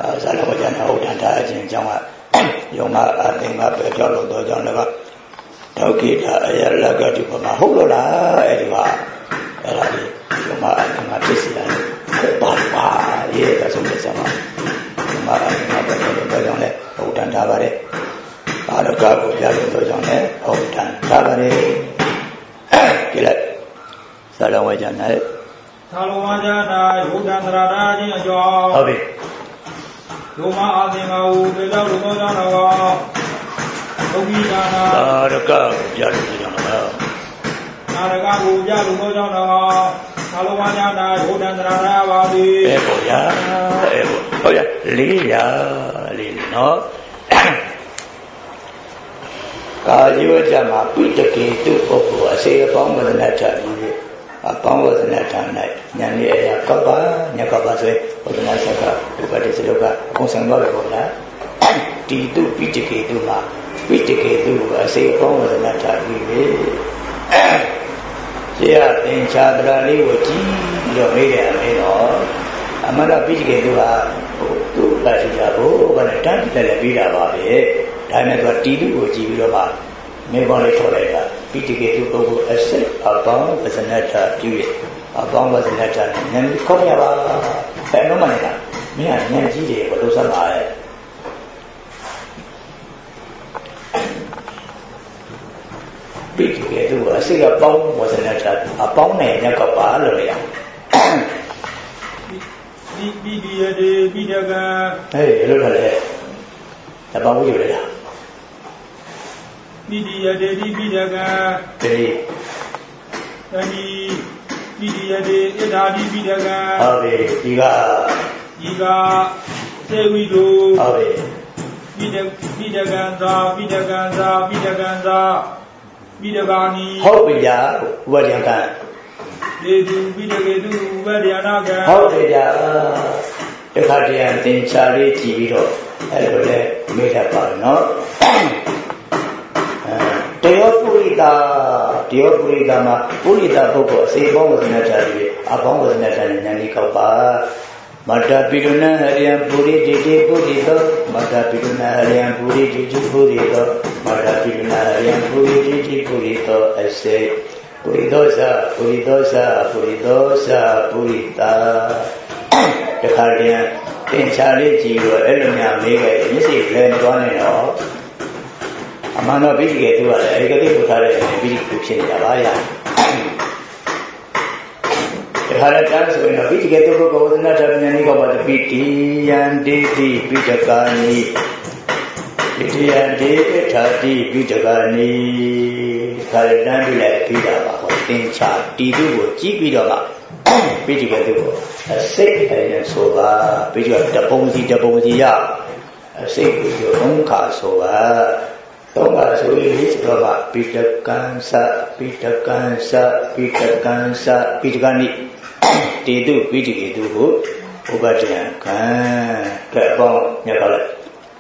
Speaker 2: Salawajan, Hota, Tajin, Jama, Yoma Atinga Petrol Doja,
Speaker 1: တောကိတာအယလကတိပမာဟုတ်လို့လားအဲ့ဒီကအဲ့ဒါလေးဒီမှာအမှန်ဖြစ်စီတယ်ပါပါရဲ့ဒါဆိုတဲ့ဆရာမဒီမှာအမှန်ပဲတော့ကြောင့်လဲဟုတ်တန်ထားပါတယ်ဘာတော့ကောက်ကိုပြလို့တော့ကြောင့်လဲဟုတ်တန်ထားပါတယ်ကြည့်လိုက်စာလုံးဝကြနာ
Speaker 2: သာလောဝါကြနာဟုတ်တန်သရတာချင်းအကျော်
Speaker 1: ဟုတ်ပြီ
Speaker 2: ဒုမအာသင်္ဃဟုတေကြောင့်လုံးကြောင့်တော့ဒုက္ခိဒါနာ
Speaker 1: သာရကပြလို့ကြောင့်တော့
Speaker 2: နာရကကိုပြလို့ကြောင့်တော့သာလောဝါကြနာဟုတ်တန်သရတာပါပြီ
Speaker 1: အဲ့ပေါ်ရအဲ့ပေါ်ဟုတ်ရလေးရလေးနော်ကာယောကြမှာပိတကေတုပုဂ္ဂိုလ်အစေအပေါင်းဝဒနာထပြီးအပေါင်းဝဒနာထ၌ဉာဏ်ရဲ့အရာကပ္ပညကပ္ပဆိုဝဒနာဆက်ကဥပတိစလောကအကုန်ဆောင်တော့ပေါ့လားတီတုပိတကေတုမှာပိတကေတုအစေအပေါင်းဝဒနာထပြီးလေရှေ့ကသင်္ချာတရာလေးကိုကြည့်ပြီးတော့မေးတယ်အမေတော့အမှန်တော့ပိတကေတုကဟိုသူ့လာရှိကြဖို့ဘာလဲတန်းတက်လည်းပြီးတာပါပဲဒါနဲ့သူကတီတုကိုကြည့်ပြီးတော့မှမေဘောလေးထော်လိုက်တာပိတကေတုပုဂ္ဂိုလ်အစစ်အပေါင်းဝဇ္ဇနတ္ထပြုရအပေါင်းဝဇ္ဇနတ္ထနဲ့ဉာဏ်ကြီးခေါ်ရပါဘယ်တော့မှလည်းမင်းကဉာဏ်ကြီးတယ်ဘယ်လိုစမ်းပါလဲပိတကေတုအစစ်အပေါင်းဝဇ္ဇနတ္ထအပေါင်းနဲ့ညကပါလို့ရအောင်
Speaker 2: ဒီဒီဒီရဒီပိတက
Speaker 1: ဟေးဘယ်လိုလဲတပောင်းကြီးလေလား
Speaker 2: ပိတိယတေတိပိဒကံ
Speaker 1: တေ
Speaker 2: တဏိပိတိယတေဣဒာတိပိဒကံ
Speaker 1: ဟုတ်ပြီဒီက
Speaker 2: ဒီကသေဝိတု
Speaker 1: ဟုတ်ပြီ
Speaker 2: ပိဒပိဒကံသာပိဒကံသာပိဒကံသာပိဒကာနိ
Speaker 1: ဟုတ်ပြီဗျာဥပဒယကံ
Speaker 2: ဒေတုပိဒကေတုဥပဒယနာကံ
Speaker 1: ဟုတ်ပြီဗျာတခါတည်းသင်္ချာလေးကြည့်ပြီးတော့အဲ့လိုလဲမေးတတ်ပါနော်တယောပုရိသတယောပုရိသမှာပုရိသပုဂ္ဂိုလ်အစေပေါင်းဝဇ္ဇနတ္ထပြီးအပေါင်းဝဇ္ဇနတ္ထနဲ့ဉာဏ်လေးကောက်ပါမတ္တပိရုဏဟရိယပုရိတိတိပုရိသောမတ္တပိရုဏဟရိယပုရိတိတိပုရိသောမတ္တပိရုဏဟရိယပုရိတိတိပုရိသောအစေပုရိသောသပုရိသောသပုရိသောသပုရိတာတခါတည်းသင်္ချာလေးကြည့်တော့အဲ့လိုများမေးခဲ့မျက်စိလဲမသွားနဲ့တော့အမှန်တော့ပိဋကေတုကလည်းအဲဒီကတိကိုထားတဲ့ပိဋကေတုဖြစ်နေတာပါရဒီဟာလည်းတန်းဆိုရင်တော့ပိဋကေတုဘုဂဝဇ္ဇနတ္ထဉာဏ်ဤကောပါတိပိတိယံဒေတိပိဋကာနိပိတိယံဒေထာတိပိဋကာနိဒါလည်းတန်းပြီးလိုက်ပြီးတာပါဟောသင်္ချာတီတုကိုကြည့်ပြီးတော့မှပိဋကေတုကိုအစိတ်အရင်ဆိုပါပိဋကတပုံစီတပုံစီရအစိတ်ကိုဘုံခါဆိုပါတော့ပါဆိုရင်ဆိုတော့ပိဋကံသပိဋကံသပိဋကံသပိဋကနိတေတုပိဋကေတုကိုဥပဒယကံကဲပေါ့ညက်ပါလိုက်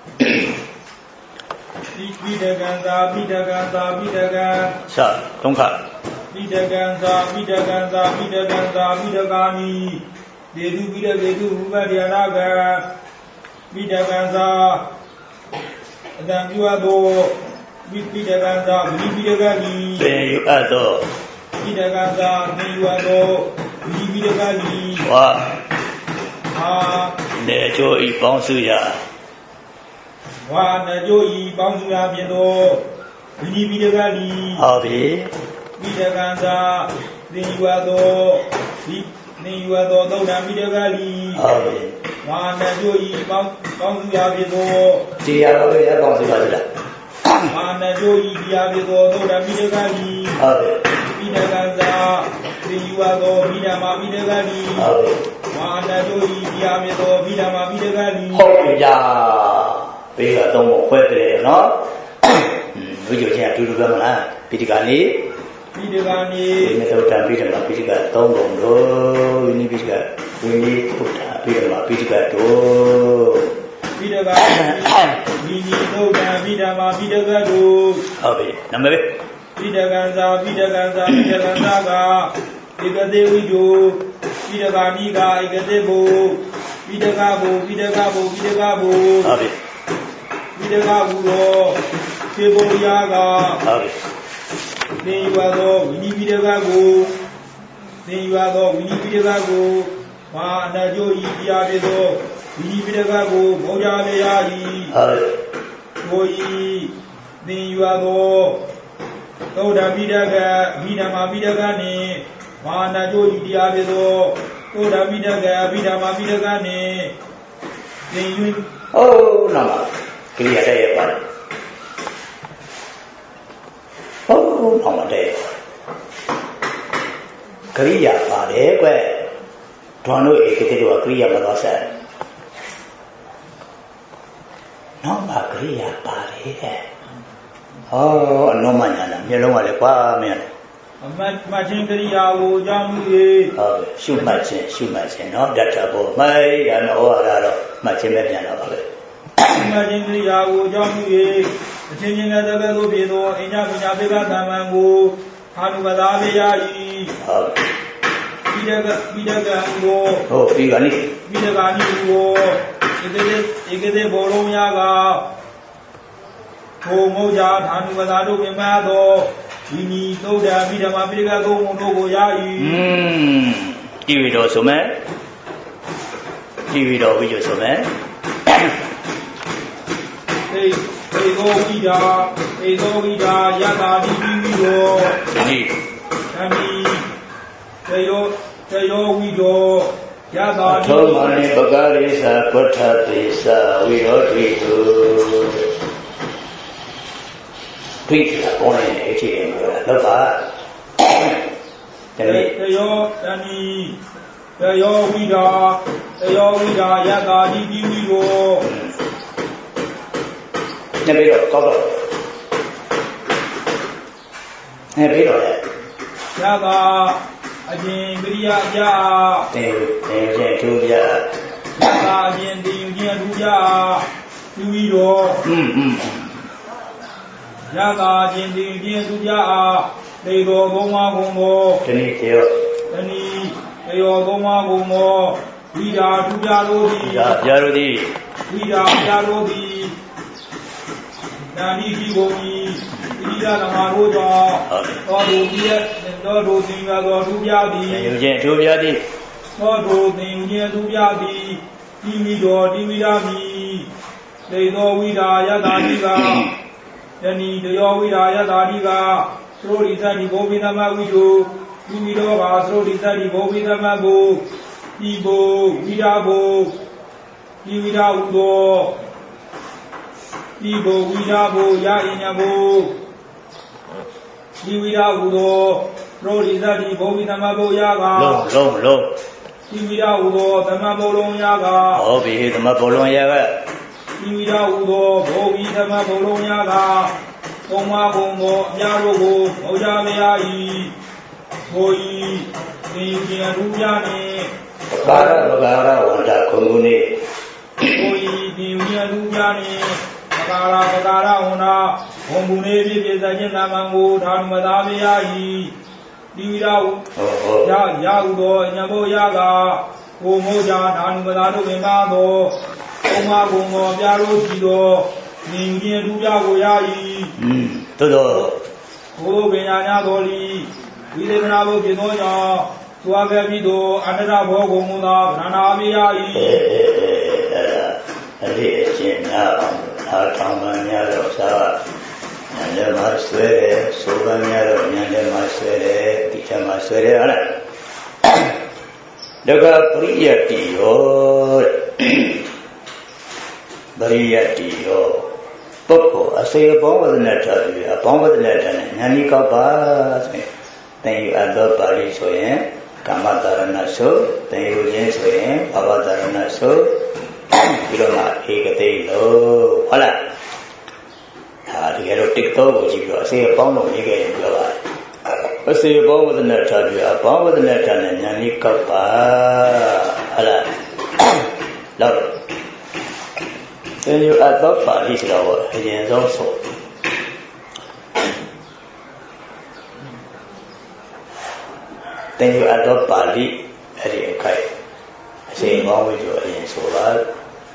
Speaker 2: ပိဋကံသပိဋကံသပိဋကံ
Speaker 1: သဒုက္ခ
Speaker 2: ပိဋကံသပိဋကံသပိဋကံသပိဋကာနိတေတုပိဋကေတုဥပဒယနာကံပိဋကံသအတံပြုအပ်သောပိပိဒကံသာဝိပိဒကနိ
Speaker 1: သင်ယူအပ်သော
Speaker 2: ပိဒကံသာသင်ယူအပ်သောဝိပိဒကနိ
Speaker 1: ဝါအာနေကျိုးဤပေါင်းစုရာ
Speaker 2: ဝါနေကျိုးဤပေါင်းစုရာဖြင့်သောဝိပိဒကနိ
Speaker 1: ဟုတ်ပြီ
Speaker 2: ပိဒကံသာသင်ယူအပ်သောဝိသင်ယူအပ်သောသုဒ္ဓပိဒကနိ
Speaker 1: ဟုတ်ပြီ
Speaker 2: ဝါနေကျိုးဤပေါင်းပေါင်းစုရာဖြင့်သော
Speaker 1: တရားတော်ရဲ့ပေါင်းစုပါလား
Speaker 2: မာနကျိုးဤပြာပြေသောသုဒ္ဓပိဒကနိ
Speaker 1: ဟုတ်ပြီ
Speaker 2: ပိဒကံသာသင်ယူအပ်သောပိဓမ္မာပိဒကနိ
Speaker 1: ဟုတ်ပြီ
Speaker 2: မာနကျိုးဤပြာပြေသောပိဓမ္မာပိဒကနိ
Speaker 1: ဟုတ်ပြီဗျာဘေးကတော့မခွဲတယ်နော်ဝိဇ္ဇချင်းအတူတူပဲမလားပိဋကနိ
Speaker 2: ပိဋကနိ
Speaker 1: ဝိသုဒ္ဓပိဓမ္မာပိဋကသုံးပုံလို့ဝိနိပိဋကဝိနိသုဒ္ဓပိဓမ္မာပိဋကတို့
Speaker 2: ပိဋကမိနိသုဒ္ဓပိဓမ္မာပိဋကတို့
Speaker 1: ဟုတ်ပြီနံပါတ်
Speaker 2: ပိဋကံသာပိဋကံသာပိဋကံသာကဧကတိဝိတုပိဋကာနိကဧကတိဘုပိဋကဘုပိဋကဘုပိဋကဘု
Speaker 1: ဟုတ်ပြီ
Speaker 2: ပိဋကဘုရောသေဘုရားက
Speaker 1: ဟုတ်ပြီ
Speaker 2: Then you are the Winnie Vidago. Then you are the Winnie Vidago. Ma Najo Yabedo. Winnie Vidago. Moja Leai. Boy. Then you are the Toda Vidaga. Vidama Vidagani. Ma Najo Yabedo. Toda Vidaga. Vidama Vidagani. Then you.
Speaker 1: Oh, no. Kriya Day. Oh, no, day. Kriya Pade, where Tono Ekito Kriya Madosa. No, ma Kriya Pade. Oh, no man, you know what a man.
Speaker 2: Imagine Kriya, oh, Jamu.
Speaker 1: Oh, shoot my chin, shoot my chin, not that trouble. My and all my chin,
Speaker 2: Imagine Kriya, oh, Jamu. Changing at the level below, in Yabika Tamango, Hanubadabia, Vidagango,
Speaker 1: oh, Vigani,
Speaker 2: Vidagango, Igede Boromiaga, Moja, Hanubadado, Mado, Vini, Toda, Vidama Vidago, Monogoyai.
Speaker 1: Hm, give it also, man. Give it over you, so man.
Speaker 2: Hey. Ego Vida, Ego Vida, Yada Divido, Nami, Tayo, Tayo Vido, Yada
Speaker 1: Tomani Bagarisa, Potapisa, we ought to tweet on an eighteen. Lava
Speaker 2: Tayo, Nami, Tayo Vida, Tayo Vida, Yada Divido.
Speaker 1: Never got cover. Never got it.
Speaker 2: Yaga, Ajin Gria, Ya,
Speaker 1: they say to Ya,
Speaker 2: Ajin, the Union Ya, Uido,
Speaker 1: hm,
Speaker 2: Yaga, Ajin, the Union Ya, they go Goma Gomo,
Speaker 1: Tenitio,
Speaker 2: Tani, they go Goma Gomo, Vida, Tujarodi,
Speaker 1: Jarodi,
Speaker 2: Vida, Jarodi. Nani Goni, Ida Namaroja, Ododia, and Dodinga Dubiadi,
Speaker 1: Eugene Dubiadi,
Speaker 2: Odo, Ninja Dubiadi, Dimido, Dimidami, they know Vida Yadadiga, then the Yovida Yadadiga, Slowly Tani Bobina Wido, Dimido, Slowly Tani Bobina Mago, Ibo, Vidabo, Divida Udo. Ibo Vidabo Ya Inyabo Divida Udo Rodi Zadi Bobinamabo Yaga
Speaker 1: Long, long,
Speaker 2: Divida Udo Tamabolon Yaga
Speaker 1: Obi Tamabolon Yaga
Speaker 2: Divida Udo Bobi Tamabolon Yaga Oma Bongo Yarogo Ojameyai Boi Ninja Rubiane
Speaker 1: Bagara Bagara Wanda Konguni
Speaker 2: Boi Ninja Rubiane Bagara Bagara Ona Ombune Bizajin Namango Dharmadavia Divida Ya Yago Nyabo Yaga Omoja Dharmadado Vimado Oma Bongo Yaro Tido Ninja Duyago Yai
Speaker 1: Todo
Speaker 2: Odo Benyana Doli Videnabo Ginoya Suagavido Anada Bogo Muna Ranavia Atamanya and the Maswere, Sobanya, and the Maswere, Pita Maswere. Daga Priyati or Bariyati or Popo, I say a bomb with the letter, a bomb with the letter, and Nanika Bas. Then you add the body so in, Kamatarana so, then you use so in, Avatarana so. You don't have a low. Hola. To get a TikTok, which you say a bomb of you get in your life. Let's say a bomb with the net, a bomb with the net, and Yanika. Hola. Love. Then you add the bodies lower, again also. Then you add the body at the kite. Say, bomb with your hands so bad.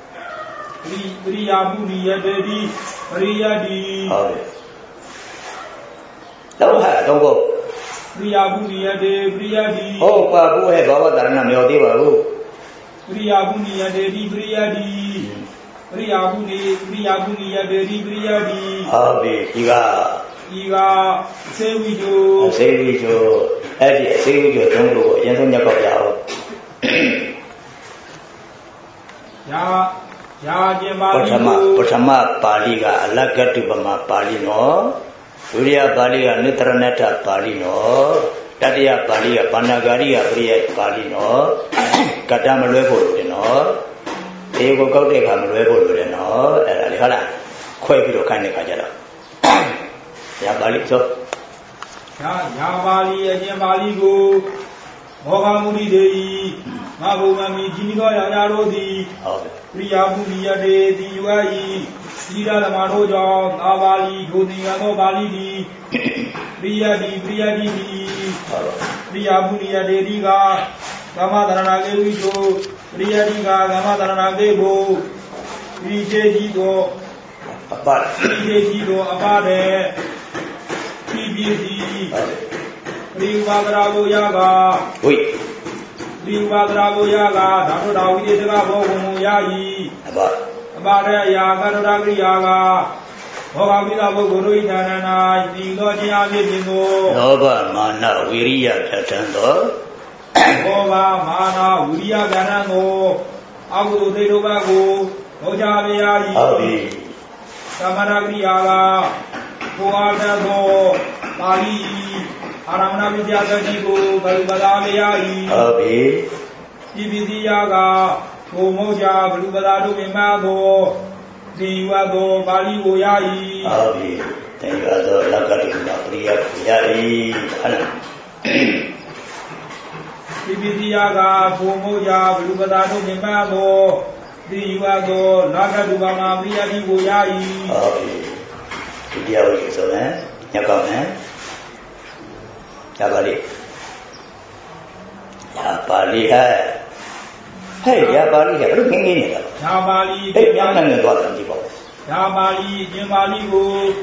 Speaker 2: Priya Budi Yadi, Priya Di. Đâu hả
Speaker 1: သုံးဖို့
Speaker 2: Priya Buniyade Priyadi.
Speaker 1: Oh, Babu, hey, Baba, Dharana, Myodi, Babu.
Speaker 2: Priya Buniyade Priyadi. Priya Buni, Priya Buniyade Priyadi.
Speaker 1: Abi, Iga.
Speaker 2: Iga, Sevijo.
Speaker 1: Sevijo. Eddie, Sevijo, don't go. Yenson Yakov.
Speaker 2: Ya, Ya, Jemali.
Speaker 1: Potama, Potama, Paliga, Alagatubama, Palino. Uriya Baliga, Nitraneta, Palino. Tadia Baliga, Panagaria, Priya, Palino. Katama Levo, you know. They will go take a Levo, you know. And Hala, quite a kind of Kajara. Yabali, so.
Speaker 2: Yabali, and Yamali go. Mohamudi Dei, Mabumami, Jinigo, Yarodi, Priya Budia de Uai, Sira Maroja, Avali, Godiano Balidi, Priya di Priya di Priya Budia de Riga, Gamadanagevito, Priya Riga, Gamadanagebo, Prijejido, Prijejido, Abade, Prijeji. Rivadrago Yaga,
Speaker 1: oui,
Speaker 2: Rivadrago Yaga, Dano Davidaga Bogumu Yai, Abare Yaga, Ragri Yaga, Hogavida Boguru Nana, Nigonia Vidino,
Speaker 1: Nova Mana, Viria Tatando,
Speaker 2: Hova Mana, Uria Ganano, Abu de Robago, Ojavia, Samaragri Yaga, Puadado, Pali. Aramana Vidyadanigo, Balubadavayai,
Speaker 1: Abi,
Speaker 2: Ibidiyaga, Gomoja, Balubadadu Mimado, Diwado, Baligoyai,
Speaker 1: Abi, Tengado, Lakatina, Priya, Yari,
Speaker 2: Ibidiyaga, Gomoja, Balubadadu Mimado, Diwado, Lakadubama, Priyagoyai,
Speaker 1: Abi, Vidyaway, so then, Yakam, Yabali. Yabali hai. Hey, Yabali hai. Look in it.
Speaker 2: Yabali.
Speaker 1: Hey, young man, what are you?
Speaker 2: Yabali, Yabali go.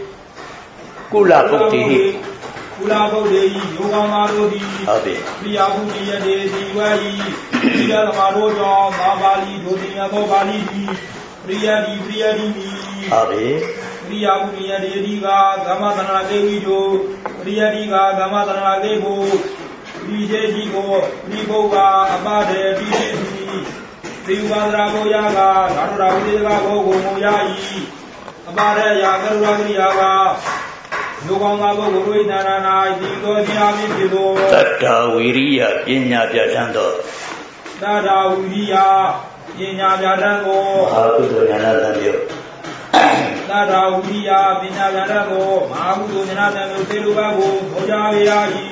Speaker 1: Kula Bukti.
Speaker 2: Kula Bodi, Yoga Marodi.
Speaker 1: Abi.
Speaker 2: Priya Budi, Diwai. Priya Maroja, Mabali, Dodina, Bali. Priya di Priya di.
Speaker 1: Abi.
Speaker 2: Priya Budi, Diga, Gamadana Devijo. Priya Diga, Gamadana Devo. Prijejigo, Priboga, Abade, Prijeji. Privadrago Yaga, Naravidaga Bogo Moyai. Abade Yaga, Ragri Yaga. Yoga Bogo Nana, Digo, Niamido.
Speaker 1: Tata Viria, Inya Jatando.
Speaker 2: Tata Viria, Inya Jatango.
Speaker 1: Hakuto Yanatando.
Speaker 2: Tata Viria, Inya Jatango. Hakuto Yanatando, Telugago, Ojavayai.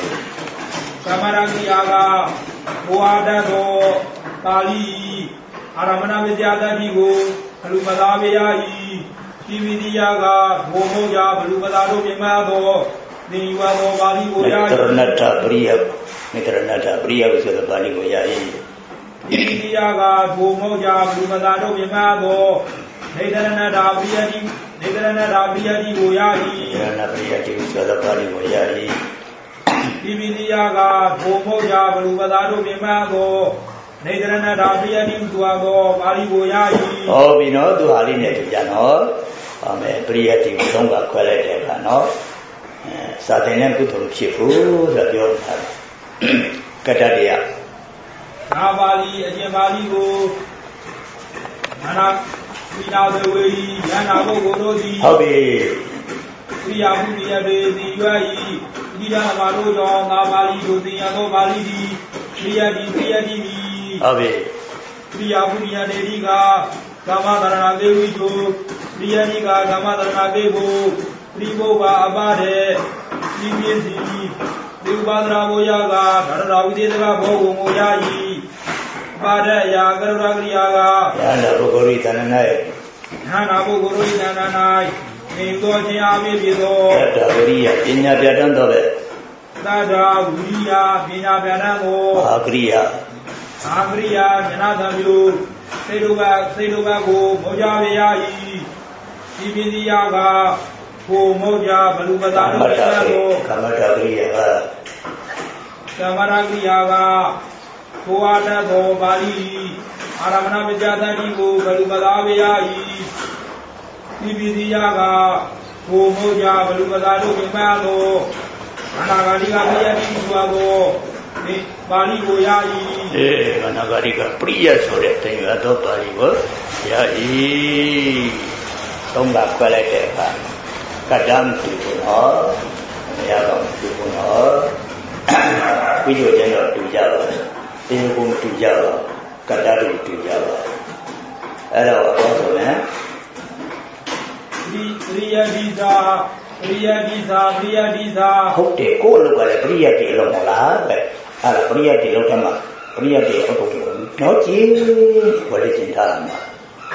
Speaker 2: Samaragi Yaga, Boadado, Pali, Aramana Vidyadanigo, Kalubadavayai, Kividiyaga, Bomoja, Kalubadado Mimado, Niwado, Bali Goyai.
Speaker 1: Mitranata Priya, Mitranata Priya was the Bali Goyai.
Speaker 2: Kividiyaga, Bomoja, Kalubadado Mimado, Nedanada Priyadi, Nedanada Priyadi Goyai.
Speaker 1: Nedanada Priyadi was the Bali Goyai.
Speaker 2: Ibidiyaga, Bomoja, Balubadado Mimado, Nedarana Dabriani Tuago, Baligoyai.
Speaker 1: Oh, we know to Haline to Jano, Ame Priati, Songa Quality, no? Saturday Putu Chifu, the York Catadia.
Speaker 2: Nabali, Ajamaligo, Nana, we know the way, Yana Bogodi,
Speaker 1: Hobby.
Speaker 2: We are Budia de Uai. Ida Maroja, Nabali, Dodiano Balidi, Priya di Priya di.
Speaker 1: Abi.
Speaker 2: Priya Budia de Riga, Gamadana Devito, Priya Riga, Gamadana Devo, Priboga Abade, Pribizi, Dubadra Boyaga, Ravidega Bogo Moyai, Bade Yaga Ragriaga,
Speaker 1: Yana Bogori Tananai,
Speaker 2: Hana Bogori Tananai. Tata
Speaker 1: Viria, Inya Jatando.
Speaker 2: Tata Viria, Pina Pianamo,
Speaker 1: Agria,
Speaker 2: Agria, Janadamu, Seduga, Sedugago, Mojavayai, Ibidiyaga, ကိုမောကြဘလူပသာတို့မြတ်သော
Speaker 1: ကမ္မတာကရိယာက
Speaker 2: ကမ္မရာကရိယာကကိုအားတသောပါဠိအာရမဏပကြတတိကိုဘလူပသာဝေယဤဒီပိတိယကကိုမောကြဘလူပသာတို့မြတ်သောအနာဂါတိကပရိယတိဆိုသောဒီပါဠိကိုရဤ
Speaker 1: အေးအနာဂါတိကပရိယဆိုတဲ့တင်ရသောပါဠိကိုရဤသုံးပါးခွဲလိုက်တဲ့အခါကတ္တမတူဘူးနော်မရတော့တူဘူးနော်ပြီးကြတဲ့တော့တူကြပါတေကုံတူကြပါကတ္တတူတူကြပါအဲ့တော့ဘောဆိုရင်
Speaker 2: ဒီပရိယတိသာပရိယတိသာပရိယတိသာ
Speaker 1: ဟုတ်တယ်ကိုယ်လောက်ကလည်းပရိယတိလောက်မလားပဲအဲ့ဒါပရိယတိလောက်တယ်မှာပရိယတိအောက်တော့နော်ကြည့်ဝလိကျင်ထားတာမှာ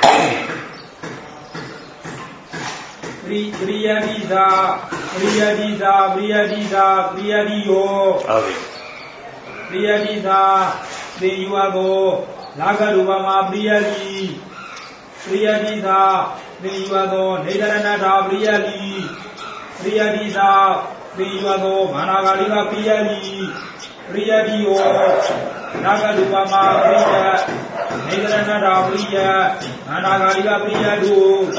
Speaker 2: ပရိပရိယတိသာပရိယတိသာပရိယတိသာပရိယတိယော
Speaker 1: ဟုတ်ပြီ
Speaker 2: ပရိယတိသာသေယူသောနာဂရူပမှာပရိယတိပရိယတိသာသေယူသောနေတရဏတာပရိယတိပရိယတိသာသေယူသောမာနာဂာလိကပရိယတိပရိယတိယောနာဂရူပမှာပရိယနေတရဏတာပရိယမာနာဂာလိကပရိယတု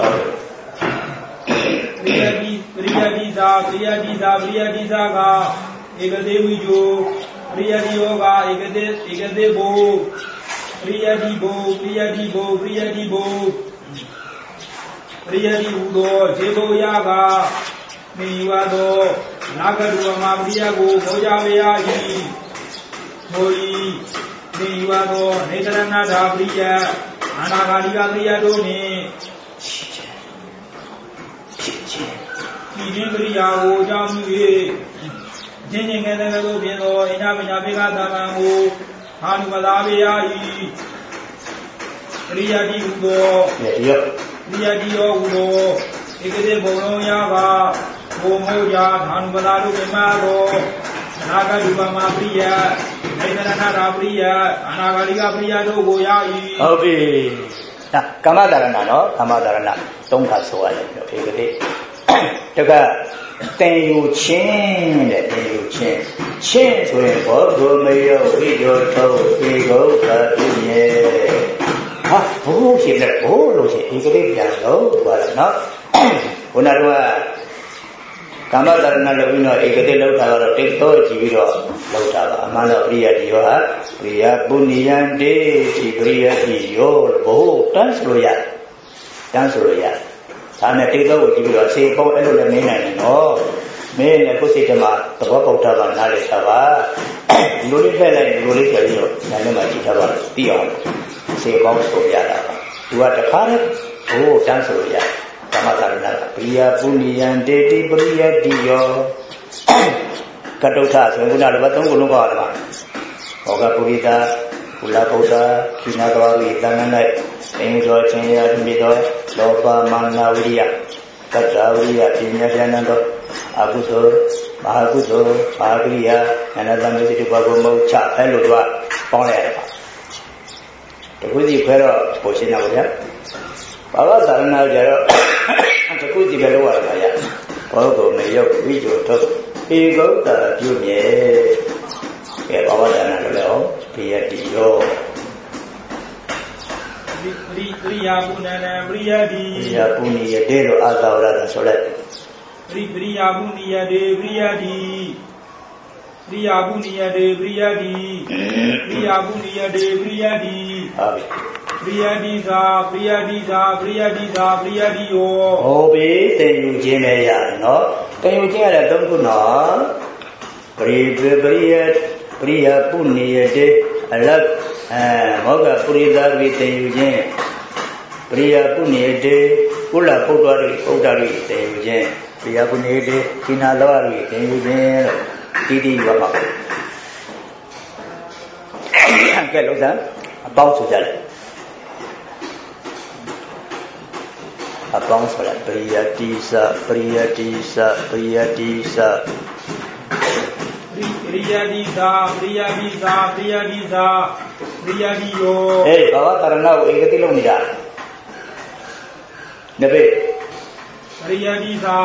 Speaker 2: ပရိယတိပရိယတိသာပရိယတိသာပရိယတိသာကဧကတိဝိဇောပရိယတိယောကဧကတိဧကတိဘောပရိယတိဘောပရိယတိဘောပရိယတိဘောပရိယတိဟူသောခြေဘုံရကမိဝါသောနာဂတုဝမှာပရိယကိုဘောကြဝေယ၏မိုလီမိဝါသောနေတရဏတာပရိယအနာဂါလိကပရိယတို့နှင့်ဒီခြင်းပရိယာကိုကြောင့်၍ခြင်းခြင်းငယ်တဲ့သို့ပြင်သောအိနာပညာပိကသာမံကိုဟာနုပသာဝေယ၏ပရိယတိဟူသောပရိယတိယောဟူသောဧကတိဘုံလုံးရာကဘုံမောကြဟာနုပသာတို့မြတ်သောအနာဂတ်ရူပမှာပရိယနေတရဏတာပရိယအနာဂါလိကပရိယတို့ကိုရ၏
Speaker 1: ဟုတ်ပြီဒါကမ္မဒါရဏနော်ကမ္မဒါရဏသုံးခါဆိုရတယ်ဧကတိတကတင်ယူချင်းတဲ့တင်ယူချင်းချင်းဆိုရင်ဘောဓုမယောဝိဒောထောဧကုဋ္ဌတုယေဟာဘိုးဖြစ်တယ်ဘိုးလို့ရှိရင်ဧကတိပြန်လို့ပြောတာနော်ခုနကတော့ကမ္မတရဏလုပ်ပြီးတော့ဧကတိလောက်တာတော့တိတ်တော့ကြည့်ပြီးတော့လောက်တာပါအမှန်တော့ပရိယတိယောဟာပရိယပုဏ္ဏယံတေဒီပရိယတိယောဘိုးတန်းဆိုလို့ရတန်းဆိုလို့ရဒါနဲ့တိတ်တော့ကြည့်ပြီးတော့စေပေါ့အဲ့လိုလည်းမင်းနိုင်တယ်နော်မင်းလည်းကိုယ်စိတ်ထဲမှာသဘောပေါက်တာပါနားလည်တာပါဒီလိုလေးထည့်လိုက်ဒီလိုလေးထည့်ပြီးတော့နားထဲမှာကြည့်ထားပါသိအောင်စေပေါ့ဆိုရတာပါသူကတခါနဲ့ဘိုးတန်းဆိုလို့ရကမ္မတာရဏပရိယပုဏ္ဏယံတေတိပရိယတိယောကတုဋ္ဌဆိုရင်ခုနကဘာသုံးခုလုံးပါလားဟောကပုရိသကုလဗုဒ္ဓခိနာတော်ဝိတန်၌အင်းသောချင်းရမိသောလောဘမာနဝိရိယတတ္တဝိရိယပညာဉာဏ်တို့အကုသိုလ်မဟာကုသိုလ်မဟာကရိယာအနတ္တမေတ္တိဘဂဝမုချအဲ့လိုတော့ပေါင်းလိုက်ရပါတခုစီခွဲတော့ပိုရှင်းတာဗျာဘာဝသာရဏကြတော့တခုစီပဲလောက်ရတာရဘောကုမယုတ်ဝိဇ္ဇောထုတ်ဧကုဋ္ဌပြုမြဲကဲဘာဝသာရဏလို့လည်းဟောပိယတိယော
Speaker 2: ပရိပရိယပုဏ္ဏနံပရိယတိ
Speaker 1: ပရိယပုဏ္ဏယတေတို့အာသာဝရတာဆိုလိုက်
Speaker 2: ပရိပရိယပုဏ္ဏယတေပရိယတိပရိယပုဏ္ဏယတေပရိယတိပရိယပုဏ္ဏယတေပရိယတိ
Speaker 1: ဟုတ်ပြီ
Speaker 2: ပရိယတိသာပရိယတိသာပရိယတိသာပရိယတိယော
Speaker 1: ဟုတ်ပြီသင်ယူခြင်းလည်းရတယ်နော်သင်ယူခြင်းရတယ်သုံးခုနော်ပရိပရိယပရိယပုဏ္ဏယတေအလတ်အဲမောဂပုရိသဝိသင်ယူခြင်းပရိယပုဏ္ဏယတေကုလပုဒ္ဒရိဥဒ္ဒရိသင်ယူခြင်းပရိယပုဏ္ဏယတေကိနာလောရိသင်ယူခြင်းလို့တိတိရွာပါကဲလို့သာအပေါင်းဆိုကြတယ်အပေါင်းဆိုတာပရိယတိသပရိယတိသပရိယတိသ
Speaker 2: ပရိယတိသာပရိယတိသာပရိယတိသာပရိယတိယော
Speaker 1: အေးဘာဝတရဏကိုဧကတိလုံးနေတာနဘေ
Speaker 2: ပရိယတိသာ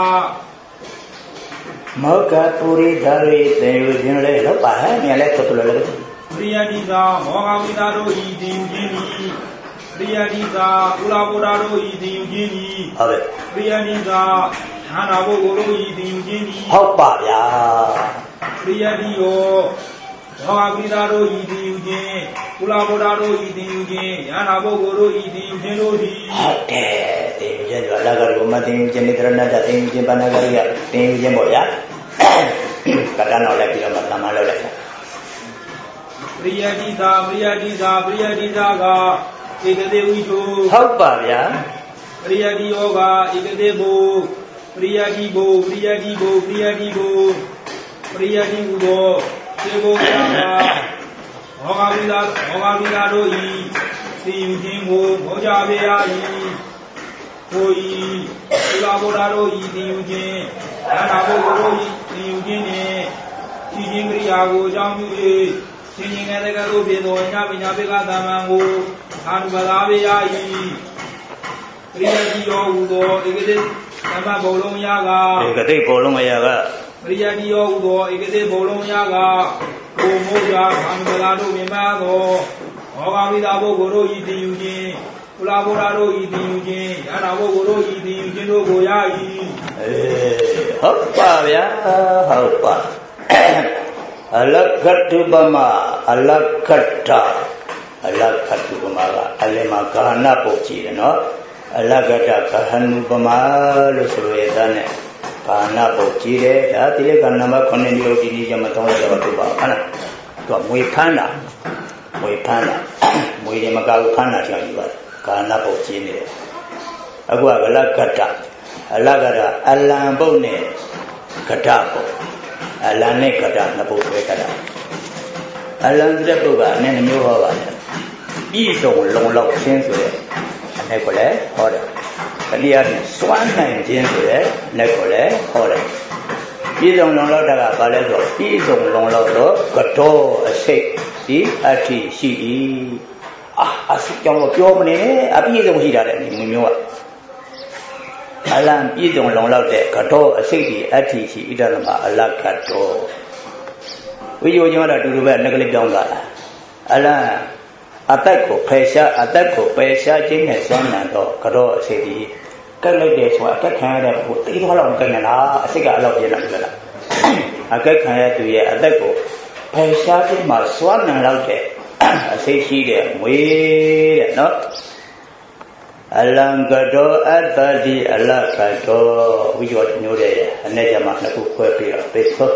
Speaker 1: မောကပူရိဓာရိတေယခြင်းလေလောက်ပါဟဲ့မြန်လဲထုတ်လို့လည်း
Speaker 2: ရိယတိသာမောဂဝိတာတို့ဤတည်ယူခြင်းဤရိယတိသာကုလဘုရားတို့ဤတည်ယူခြင်းဤ
Speaker 1: ဟုတ်
Speaker 2: ကဲ့ရိယတိသာဌာနဘုဂုတို့ဤတည်ယူခြင်းဤ
Speaker 1: ဟုတ်ပါဗျာ
Speaker 2: ရိယတိယောမောဂဝိတာတို့ဤတည်ယူခြင်းကုလဘုရားတို့ဤတည်ယူခြင်းဌာနဘုဂုတို့ဤတည်ယူခြင်းတို့သည်
Speaker 1: ဟုတ်တယ်တည်ယူခြင်းဆိုအလကရုမတည်ယူခြင်းနိတရဏတတည်ယူခြင်းပဏ္ဏကရိယတည်ယူခြင်းပေါ့ဗျာကတ္တနောက်လိုက်ပြီးတော့သမ္မာလောက်လိုက်
Speaker 2: ပရိယတိသာပရိယတိသာပရိယတိသာကဧကတိဝိတု
Speaker 1: ဟုတ်ပါဗျာ
Speaker 2: ပရိယတိယောကဧကတိဘုပရိယတိဘုပရိယတိဘုပရိယတိဘုပရိယတိဘုသောသေဘုယာကမောဂဝိသာမောဂဝိသာတို့ဤသိယူခြင်းကိုမောကြပေရ၏ကိုဤသုလာဘုရားတို့ဤသိယူခြင်းအနာဘုတို့ဤသိယူခြင်းနှင့်ရှိခြင်းကရိယာကိုအကြောင်းပြု၍ရှင်ရှင်ငယ်တဲ့ကတို့ဖြစ်သောညပညာပိကသမံကိုအာနုပဒါပေရ၏ပရိယတိယောဟူသောဧကတိသမဘုံလုံးရာက
Speaker 1: ဧကတိဘုံလုံးရာက
Speaker 2: ပရိယတိယောဟူသောဧကတိဘုံလုံးရာကဘုံမိုးရာအာနုပဒါတို့မြင်ပါသောမောဂဝိသာဘုကိုတို့ဤတည်ယူခြင်းကုလဘုရားတို့ဤတည်ယူခြင်းယန္တာဘုကိုတို့ဤတည်ယူခြင်းတို့ကိုရ၏
Speaker 1: အေးဟုတ်ပါဗျာဟုတ်ပါအလက္ခတုပမအလက္ခတအလက္ခတုပမကအလင်မှာကာဏပုတ်ကြည့်တယ်နော်အလက္ခတကဟနုပမလို့ဆိုရတဲ့နဲ့ကာဏပုတ်ကြည့်တယ်ဒါတိလေကနံပါတ်ခုနှစ်မျိုးဒီနည်းကျမတောင်းရတော့သူပါဟုတ်လားသူကမွေဖမ်းတာမွေဖမ်းတာမွေတွေမကောက်ဖမ်းတာကြောင့်ယူပါတယ်ကာဏပုတ်ကြည့်နေတယ်အခုကအလက္ခတအလက္ခတအလံပုတ်နဲ့ကတပုတ်အလံနဲ့ကတနှစ်ပုတ်ပဲကတအလံတဲ့ပုတ်ကအနည်းမျိုးဟောပါတယ်ပြည်စုံလုံလောက်ခြင်းဆိုတဲ့အနေကိုလည်းဟောတယ်တရားနဲ့စွမ်းနိုင်ခြင်းဆိုတဲ့အနေကိုလည်းဟောတယ်ပြည်စုံလုံလောက်တာကဘာလဲဆိုတော့ပြည်စုံလုံလောက်တော့ကတော်အစိတ်ဒီအဋ္ဌိရှိ၏အာအစိတ်ကြောင့်ပြောမနေအပြည့်စုံရှိတာတဲ့ဒီမျိုးကအလံပြည်စုံလုံလောက်တဲ့ကတော်အစိတ်ဒီအဋ္ဌိရှိဣဒဓမ္မအလကတော်ဝိယောကျောင်းတော့တူတူပဲငကလေးပြောင်းလာတာအလံအသက်ကိုဖယ်ရှားအသက်ကိုပယ်ရှားခြင်းနဲ့စွမ်းနံတော့ကတော်အစိတ်ဒီကက်လိုက်တယ်ဆိုတာအကက်ခံရတဲ့ဘုတိတော်လောက်ကက်နေတာအစိတ်ကအလောက်ပြင်းလာပြီလားအကက်ခံရသူရဲ့အသက်ကိုဖယ်ရှားခြင်းမှာစွမ်းနံလောက်တဲ့အစိတ်ရှိတဲ့ငွေတဲ့နော်အလံကတော်အတ္တတိအလကတော်ဝိယောညိုးတဲ့အနေကြမှာနှစ်ခုခွဲပြီးတော့ပိတ်ဖို့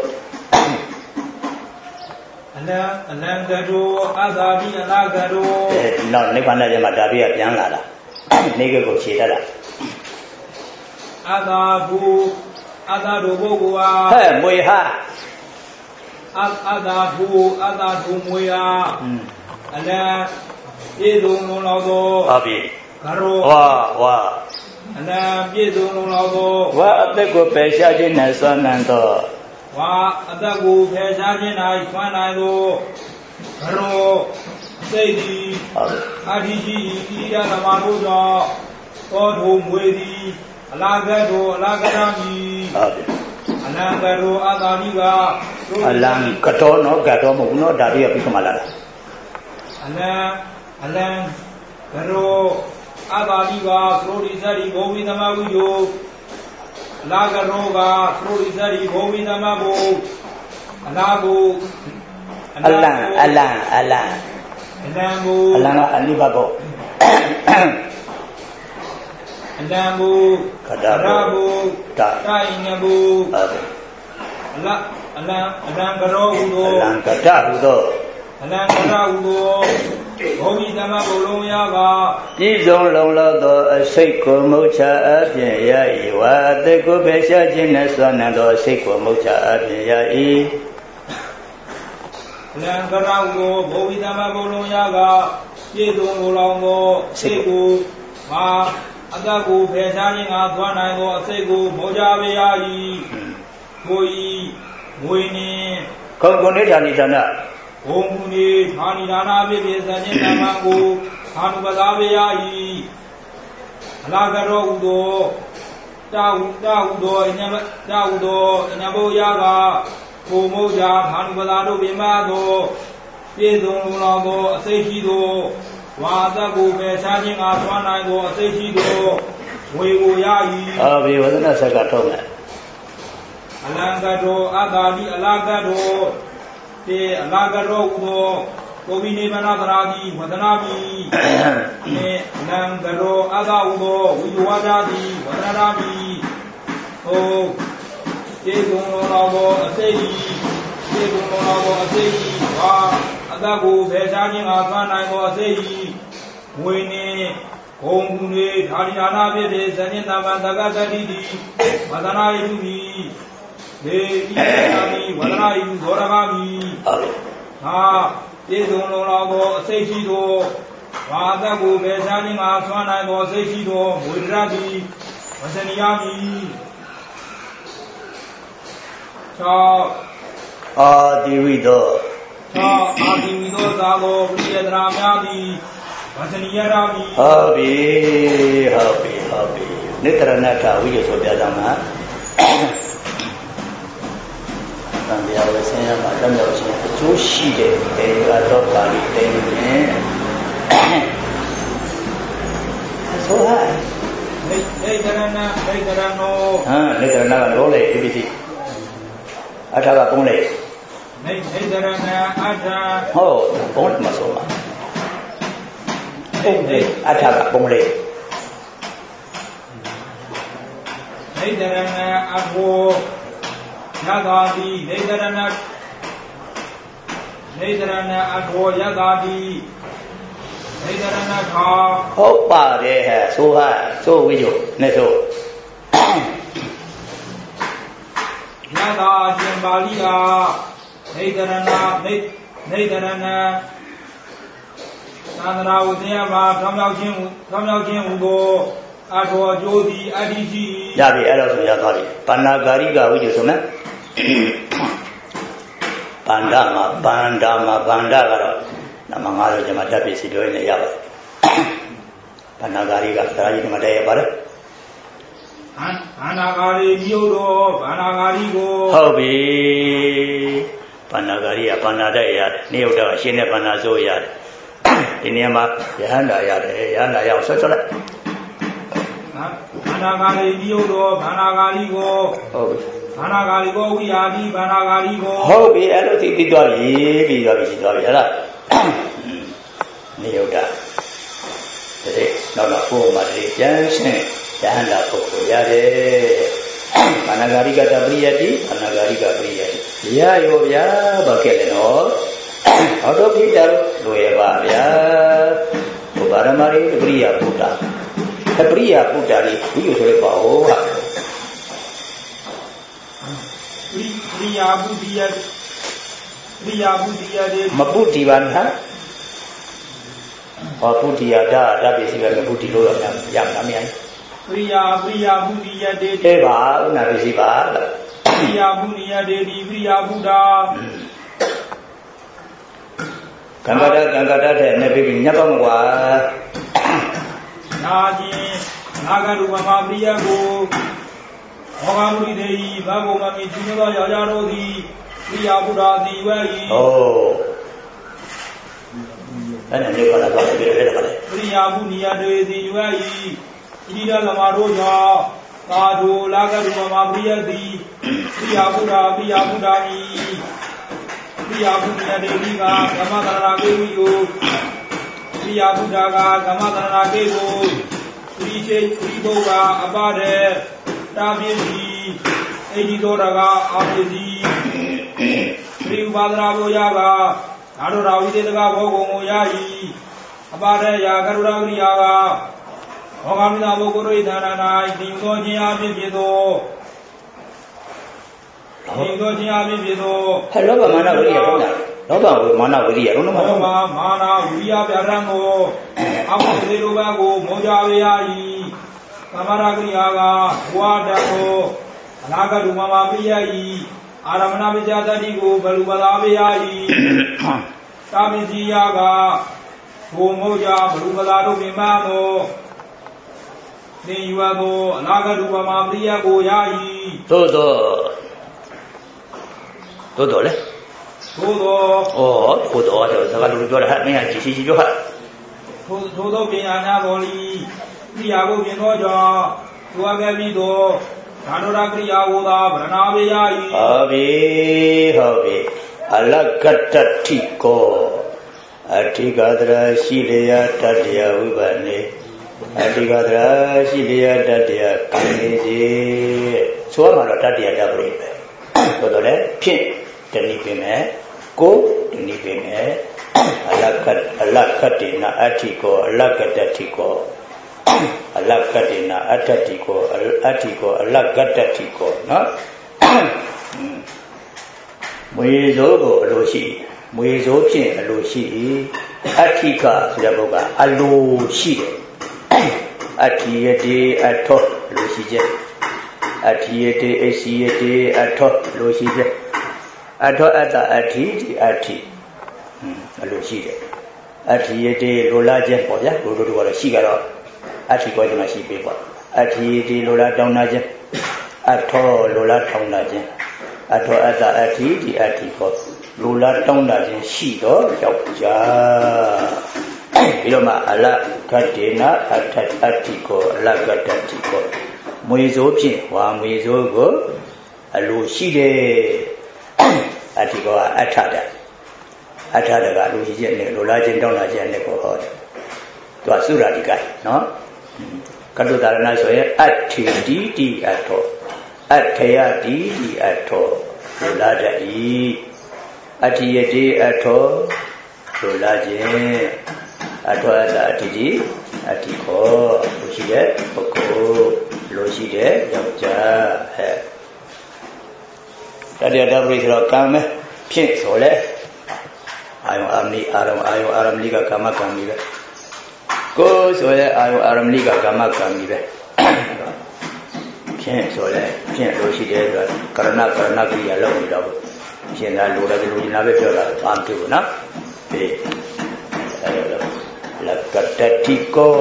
Speaker 2: အလံအလံကတော်အတ္တတိအလကတော်
Speaker 1: အဲဒီနောက်နိဗ္ဗာန်ရဲ့မှာဒါပြီးပြန်လာတာနေကကိုခြေတတ်တာ
Speaker 2: အတ္တဘူအတ္တတို့ဘုရား
Speaker 1: ဟဲ့မွေဟာ
Speaker 2: အတ္တဘူအတ္တတို့မွေဟာအလံပြေသုံးလုံးလောက်သော
Speaker 1: ဟုတ်ပြီ
Speaker 2: ကရော
Speaker 1: ဝါဝါ
Speaker 2: အလံပြေသုံးလုံးလောက်သော
Speaker 1: ဝါအသက်ကိုပယ်ရှားခြင်းနဲ့စွမ်းနိုင်သော
Speaker 2: ဝါအသက်ကိုပယ်ရှားခြင်း၌စွမ်းနိုင်သောကရောစိတ်သည်အာတိရှိဤရသမာတို့ကြောင့်သောထုံမွေသည်အလာကတောအလာကရမီ
Speaker 1: ဟုတ်ပြီ
Speaker 2: အလံကတောအာသာတိကအ
Speaker 1: လံကတောနော်ကတောမဟုတ်ဘူးနော်ဒါပြီးပြီးမှလာတာ
Speaker 2: အလံအလံကရောအာသာတိကသရိုတိသတိဘောဝိသမဝိယအလာကရောကသရိုတိသတိဘောဝိသမဘုအလာဘု
Speaker 1: အလံအလံအလံ
Speaker 2: အလံဘု
Speaker 1: အလံကအနိဗ္ဗာန်
Speaker 2: အလံဘု
Speaker 1: ကတဘု
Speaker 2: တာတိုင်းညဘုအလအလံအလံကရောဟုသော
Speaker 1: အလံကတဟုသော
Speaker 2: အလံကရဟုသောဘုံဤသမဘုံလုံးရာက
Speaker 1: ပြည်စုံလုံလောက်သောအစိတ်ကိုမုတ်ချအပြင်ရ၏ဝါအသက်ကိုပဲရှားခြင်းနဲ့စွမ်းနံသောအစိတ်ကိုမုတ်ချအပြင်ရ၏
Speaker 2: အလံကရဟုသောဘုံဤသမဘုံလုံးရာကပြည်စုံလုံလောက်သောစိတ်ကိုမာအသက်ကိုဖယ်ရှားခြင်းကသွမ်းနိုင်သောအစိတ်ကိုမောကြပေရ၏ကိုဤငွေနှင့်
Speaker 1: ခုံကုဏိဌာနိဌာန
Speaker 2: ဘုံမူနေဌာနိဌာနဖြစ်ဖြစ်သဉ္ဇဏမံကိုဌာနုပသာပေရ၏အလာကတော်ဟူသောတာဝတာဝတော်အညာတာဝတော်အညာဘောရာကကိုမောကြဘာနုပဒါတို့ပြမသောပြေဆုံးလုံးတော်သောအစိတ်ရှိသောဝါသကိုပဲရှားခြင်းအားသွမ်းနိုင်သောအစိတ်ရှိသောဝေကိုရ၏
Speaker 1: အော်ဘေဝဒနာဆက်ကထုတ်မယ်
Speaker 2: အလံကတော်အတာတိအလာကတော်တေအလာကတော်ဟူသောကိုဘိနေမနာသရာတိဝဒနာမိနေအလံကတော်အတာဟူသောဝိဝါဒတိဝဒနာမိဟိုကျေကုံတော်သောအစိတ်ကျေကုံတော်သောအစိတ်ဝါအတကိုဖယ်ရှားခြင်းအားသွမ်းနိုင်သောအစိတ်ဝိနေဂုံကူနေဓာရိယာနာဖြစ်တဲ့ဇဏိတမံတက္ကသတိတိဝဒနာယုမိဒေတိယာမိဝဒနာယုသောရမမိဟာကျေကုံတော်သောအစိတ်ရှိသောဝါအတကိုဖယ်ရှားခြင်းအားသွမ်းနိုင်သောအစိတ်ရှိသောဝိရတိဝဇနိယာမိ
Speaker 1: အာတိဝိသော
Speaker 2: သာအာတိဝိသောသာသောဝိယတရာများသည်ဝဇနိယရာမိ
Speaker 1: ဟုတ်ပြီဟုတ်ပြီဟုတ်ပြီနိတရဏထဝိယဆိုပြကြမှာသံဃာဝဆင်းရဲမှာတမြောက်ခြင်းအကျိုးရှိတဲ့တေကတော့ပါဠိတေရင်ဆိုဟာ
Speaker 2: နေနေတရဏနေတရဏော
Speaker 1: ဟာနေတရဏကလောလေအပိတိအထာကပုံးလေ
Speaker 2: နေနေတရဏအထာ
Speaker 1: ဟုတ်ပုံးမဆိုပါပုံးလေအထာကပုံးလေ
Speaker 2: နေတရဏအဘောယသာတိနေတရဏနေတရဏအဘောယသာတိနေတရဏခါ
Speaker 1: ဟုတ်ပါတယ်ဟဲ့ဆိုဟာဆိုဝိညုနဲ့ဆို
Speaker 2: ယသာရှင်ပါဠိယာနေတရဏနေနေတရဏသန္တရာဝဇယမှာထောင်းမြောက်ခြင်းထောင်းမြောက်ခြင်းဟူသောအထောအကျိုးသည်အတ္တိရှိ
Speaker 1: ရပြီအဲ့တော့ဆိုရသွားပြီပဏာဂာရိကဝိညုဆိုမယ်ပန္ဒမှာပန္ဒမှာပန္ဒကတော့နမငါတို့ကျမတက်ပြစီပြောနေရပါတယ်ပဏာဂာရိကသာကြီးကမတည်းရပါတယ်
Speaker 2: ဘာနာဂါရီမြို့တော်ဘာနာဂါရီကို
Speaker 1: ဟုတ်ပြီဘာနာဂါရီကဘာနာတဲ့ရတယ်နေုတ်တော့ရှင်းတဲ့ဘာနာဆိုရတယ်ဒီနေရာမှာယဟန္တာရတယ်ယဟန္တာရောက်ဆွတ်ဆွတ်လိုက်
Speaker 2: ဘာနာဂါရီမြို့တော်ဘာနာဂါရီကို
Speaker 1: ဟုတ်ပြီ
Speaker 2: ဘာနာဂါရီကိုဝိယာတိဘာနာဂါရီကို
Speaker 1: ဟုတ်ပြီအဲ့လိုသိသိသွားပြီပြီးသွားပြီရှိသွားပြီဟဲ့လားနေုတ်တာတဲ့နောက်တော့ဘုရားမတည်းကျမ်းရှင်းယဟန္တာပုဂ္ဂိုလ်ရတယ်ဘာနာဂါရိကတပရိယတိဘာနာဂါရိကပရိယတိရရောဗျာဘာခဲ့လဲနော်ဟောတော့ပြကြတော့လွယ်ပါဗျာဘုဗာရမရိပရိယပုတ္တပရိယပုတ္တလေးဒီလိုဆိုရပါဦးဟာ
Speaker 2: ပရိယပုတ္တိယပရိယပုတ္တိယတဲ့
Speaker 1: မပုတ္တိပါနာဟောပုတ္တိယဒါဒါပစ္စည်းပဲမပုတ္တိလို့ရရမှာမရဘူး
Speaker 2: ပရိယာပရိယာဘုဒ္ဓယတေ
Speaker 1: တိပါဥနာပစ္စည်းပါ
Speaker 2: ပရိယာဘုနိယတေတိပရိယာဘုဒ္ဓ
Speaker 1: ကံကတကံကတတဲ့နဲ့ပြီးညပ်တော့မကွာ
Speaker 2: နာခြင်းနာဂရုပမပရိယကိုဘောဂမုရိတေယဘဂဝမမိကျွသောယောက်ျားတို့သည်ပရိယာဘုဒ္ဓသည်ဝဲ၏
Speaker 1: ဟောအဲ့ဒါမျိုးကတော့ဘာလဲပြည့်တယ်ပါလေ
Speaker 2: ပရိယာဘုနိယတေသည်ဝဲ၏ဣဒလမတို့ကြောင့်သာဓုလာကရုပမပရိယတိပရိယာဘုဒ္ဓပရိယာဘုဒ္ဓဤပရိယာဘုဒ္ဓတေတိကသမသရဏကေဝိယပရိယာဘုဒ္ဓကသမသရဏကေကိုပရိချေပရိဘုကအပဒေတာပိစီအိဒီတော်တကအာပိစီပရိဥပါဒနာဘောယကသာဓုရာဝိသေတကဘောဂုံကိုရ၏အပဒေယာကရုဏာဝိရိယကဘောဂမိတာပုဂ္ဂိုလ်၏ဌာန၌တည်သောခြင်းအဖြစ်ဖြစ်သောတည်သောခြင်းအဖြစ်ဖြစ်သော
Speaker 1: ဟဲ့လောဘမာနဝိရိယဟုတ်လားလောဘဝမာနဝိရိယလုံးလုံး
Speaker 2: လောဘမာနဝိရိယပြရန်ကိုအမှုသေးလိုဘကိုမောကြဝေရ၏သမရကိယာကဘဝတကိုအနာဂတုမမပိယ၏အာရမဏပိဇာတတိကိုဘလူပသာပိယ၏သာမိစီယာကဘုံမောကြဘလူပသာတို့ပြမသောနေယူသောအနာဂတ်ရူပမှာပရိယကိုရ၏
Speaker 1: သို့တော့သို့တော့လေ
Speaker 2: သို့တော့
Speaker 1: ဩသို့တော့ဆိုစကားလူပြောတာဟာမင်းကကြည်ကြည်ပြောဟာ
Speaker 2: သို့သို့တော့ပညာများတော်လီပရိယကိုပြင်သောကြောင့်သူအကဲပြီးတော့ဒါနုရကရိယာဝသာဗရဏာဝေယ၏
Speaker 1: ဟုတ်ပြီဟုတ်ပြီအလကတ္တတိကောအဋ္ဌိကသရာရှိလျာတတ္တယဝိပန္နေအဋ္ဌိကသရာရှိလျာတတ္တယကံနေစီဆိုမှတော့တတ္တယတပရိပဲဆိုတော့လေဖြင့်တဏိပင်မဲ့ကိုတဏိပင်မဲ့အလကတ်အလကတ္တိနာအဋ္ဌိကောအလကတ္တတိကောအလကတ္တိနာအဋ္ဌတိကောအဋ္ဌိကောအလကတ္တတိကောနော်မွေစိုးကိုအလိုရှိမွေစိုးဖြင့်အလိုရှိအဋ္ဌိကဆိုတဲ့ဘုရားအလိုရှိတယ်အဋ္ဌိယတိအထောလိုရှိချက်အဋ္ဌိယတိအရှိယတိအထောလိုရှိချက်အထောအတ္တအဋ္ဌိဒီအဋ္ဌိအလိုရှိတယ်အဋ္ဌိယတိလိုလားခြင်းပေါ့ဗျာလိုလိုတို့ကတော့ရှိကြတော့အဋ္ဌိကောဒီမှာရှိပေးပေါ့အဋ္ဌိယတိလိုလားတောင်းတာခြင်းအထောလိုလားထောင်းတာခြင်းအထောအတ္တအဋ္ဌိဒီအဋ္ဌိကောလိုလားတောင်းတာခြင်းရှိတော့ယောက်ျားပြီးတော့မှအလကတ္တေနအဋ္ဌအဋ္ဌိကောအလကတ္တတိကောမွေစိုးဖြင့်ဝါမွေစိုးကိုအလိုရှိတယ်အဋ္ဌိကောကအဋ္ဌတအဋ္ဌတကအလိုရှိခြင်းနဲ့လိုလားခြင်းတောင်းတာခြင်းနဲ့ကိုဟောတယ်သူကသုရာတိကနော်ကတုတာရဏဆိုရင်အဋ္ဌိတိတိအထောအဋ္ဌယတိတိအထောလိုလားတည်းအဋ္ဌိယတိအထောလိုလားခြင်းအထောအတ္တအဋ္ဌိတိအဋ္ဌိခောလိုရှိတဲ့ပုဂ္ဂိုလ်လိုရှိတဲ့ယောက်ျားဟဲ့တတ္တယတပရိဆိုတော့ကံမဲဖြင့်ဆိုလဲအာယုအာမိအာရမအာယုအာရမလိကကာမကံကြီးပဲကိုဆိုရဲအာယုအာရမလိကကာမကံကြီးပဲဖြင့်ဆိုလဲဖြင့်လိုရှိတယ်ဆိုတာကရဏကရဏကိရိယာလောက်နေတော့ဖြင့်သာလိုတယ်လိုချင်တာပဲပြောတာဘာမှမဖြစ်ဘူးနော်ဒီအဲလိုလကတ္တတိကော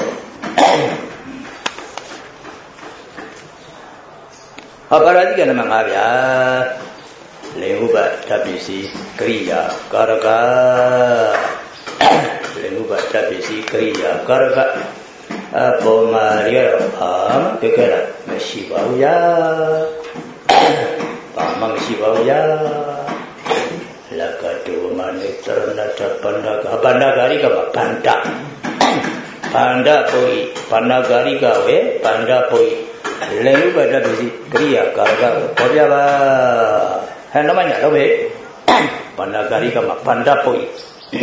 Speaker 1: အပရာဇိကနမငါဗျာလေဥပတပ္ပိစီကရိယာကာရကလေဥပတပ္ပိစီကရိယာကာရကအပေါ်မှာရတော့ဘာမှပြခဲ့တာမရှိပါဘူးဗျာဘာမှမရှိပါဘူးဗျာလကတုမနိသရဏတပန္နကပန္နဂာရိကပပန္တပန္ဒပုရိပန္နဂာရိကဝေပန္ဒပုရိလေဥပတပ္ပိစီကရိယာကာရကကိုပေါ်ပြပါဟဲ့နမညာတော့ပဲပန္နဂာရိကမှာပန္ဒပုရိ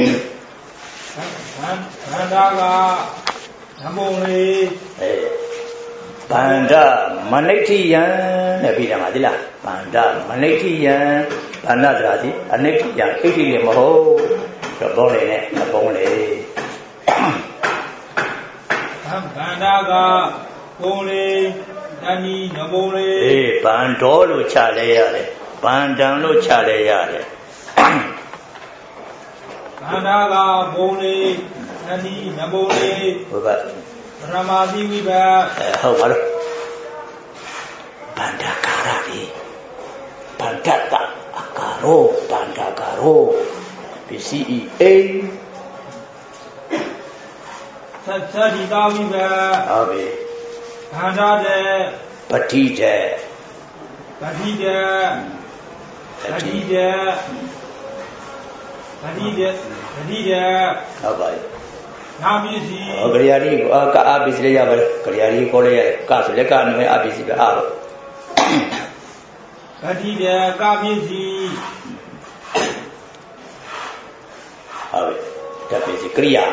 Speaker 2: ပန္ဒကနမုံလေး
Speaker 1: အဲပန္ဒမနိဋ္ဌိယံတဲ့ပြီးတယ်မှာဒီလားပန္ဒမနိဋ္ဌိယံပန္ဒတရားစီအနိဋ္ဌိယံအိဋ္ဌိရမဟုတ်တော့ဘောလေနဲ့မပုံးလေ
Speaker 2: ပန္ဒကပုံးလေးတဏီနပုံးလေး
Speaker 1: အေးပန္ဒောလို့ချလဲရတယ်ပန္ဒံလို့ချလဲရတယ်
Speaker 2: ပန္ဒကပုံးလေးတဏီနပုံးလေး
Speaker 1: ဟုတ်ပါ
Speaker 2: ပရမသီဝိဘ
Speaker 1: အဲဟုတ်ပါလို့ပန္ဒကာရပြီပန္ဒတအကာရောပန္ဒကာရောပစ္စည်းအိသ
Speaker 2: တ်သတိတာဝိဘ
Speaker 1: ဟုတ်ပြီ
Speaker 2: ပန္ဒတဲ့
Speaker 1: ပတိတဲ့
Speaker 2: ပတိတဲ့ပတိတဲ့ပတိတဲ့ပတိတဲ့
Speaker 1: ဟုတ်ပါပြီ
Speaker 2: နာပစ္စည်း
Speaker 1: ဟောကရိယာလေးကအာပစ္စည်းလေးရပါလေကရိယာလေးကိုလည်းကဆိုလက်ကနည်းအာပစ္စည်းပဲအားလို့
Speaker 2: ပတိတေကပစ္စည်း
Speaker 1: ဟုတ်ပြီတပစ္စည်းကရိယာ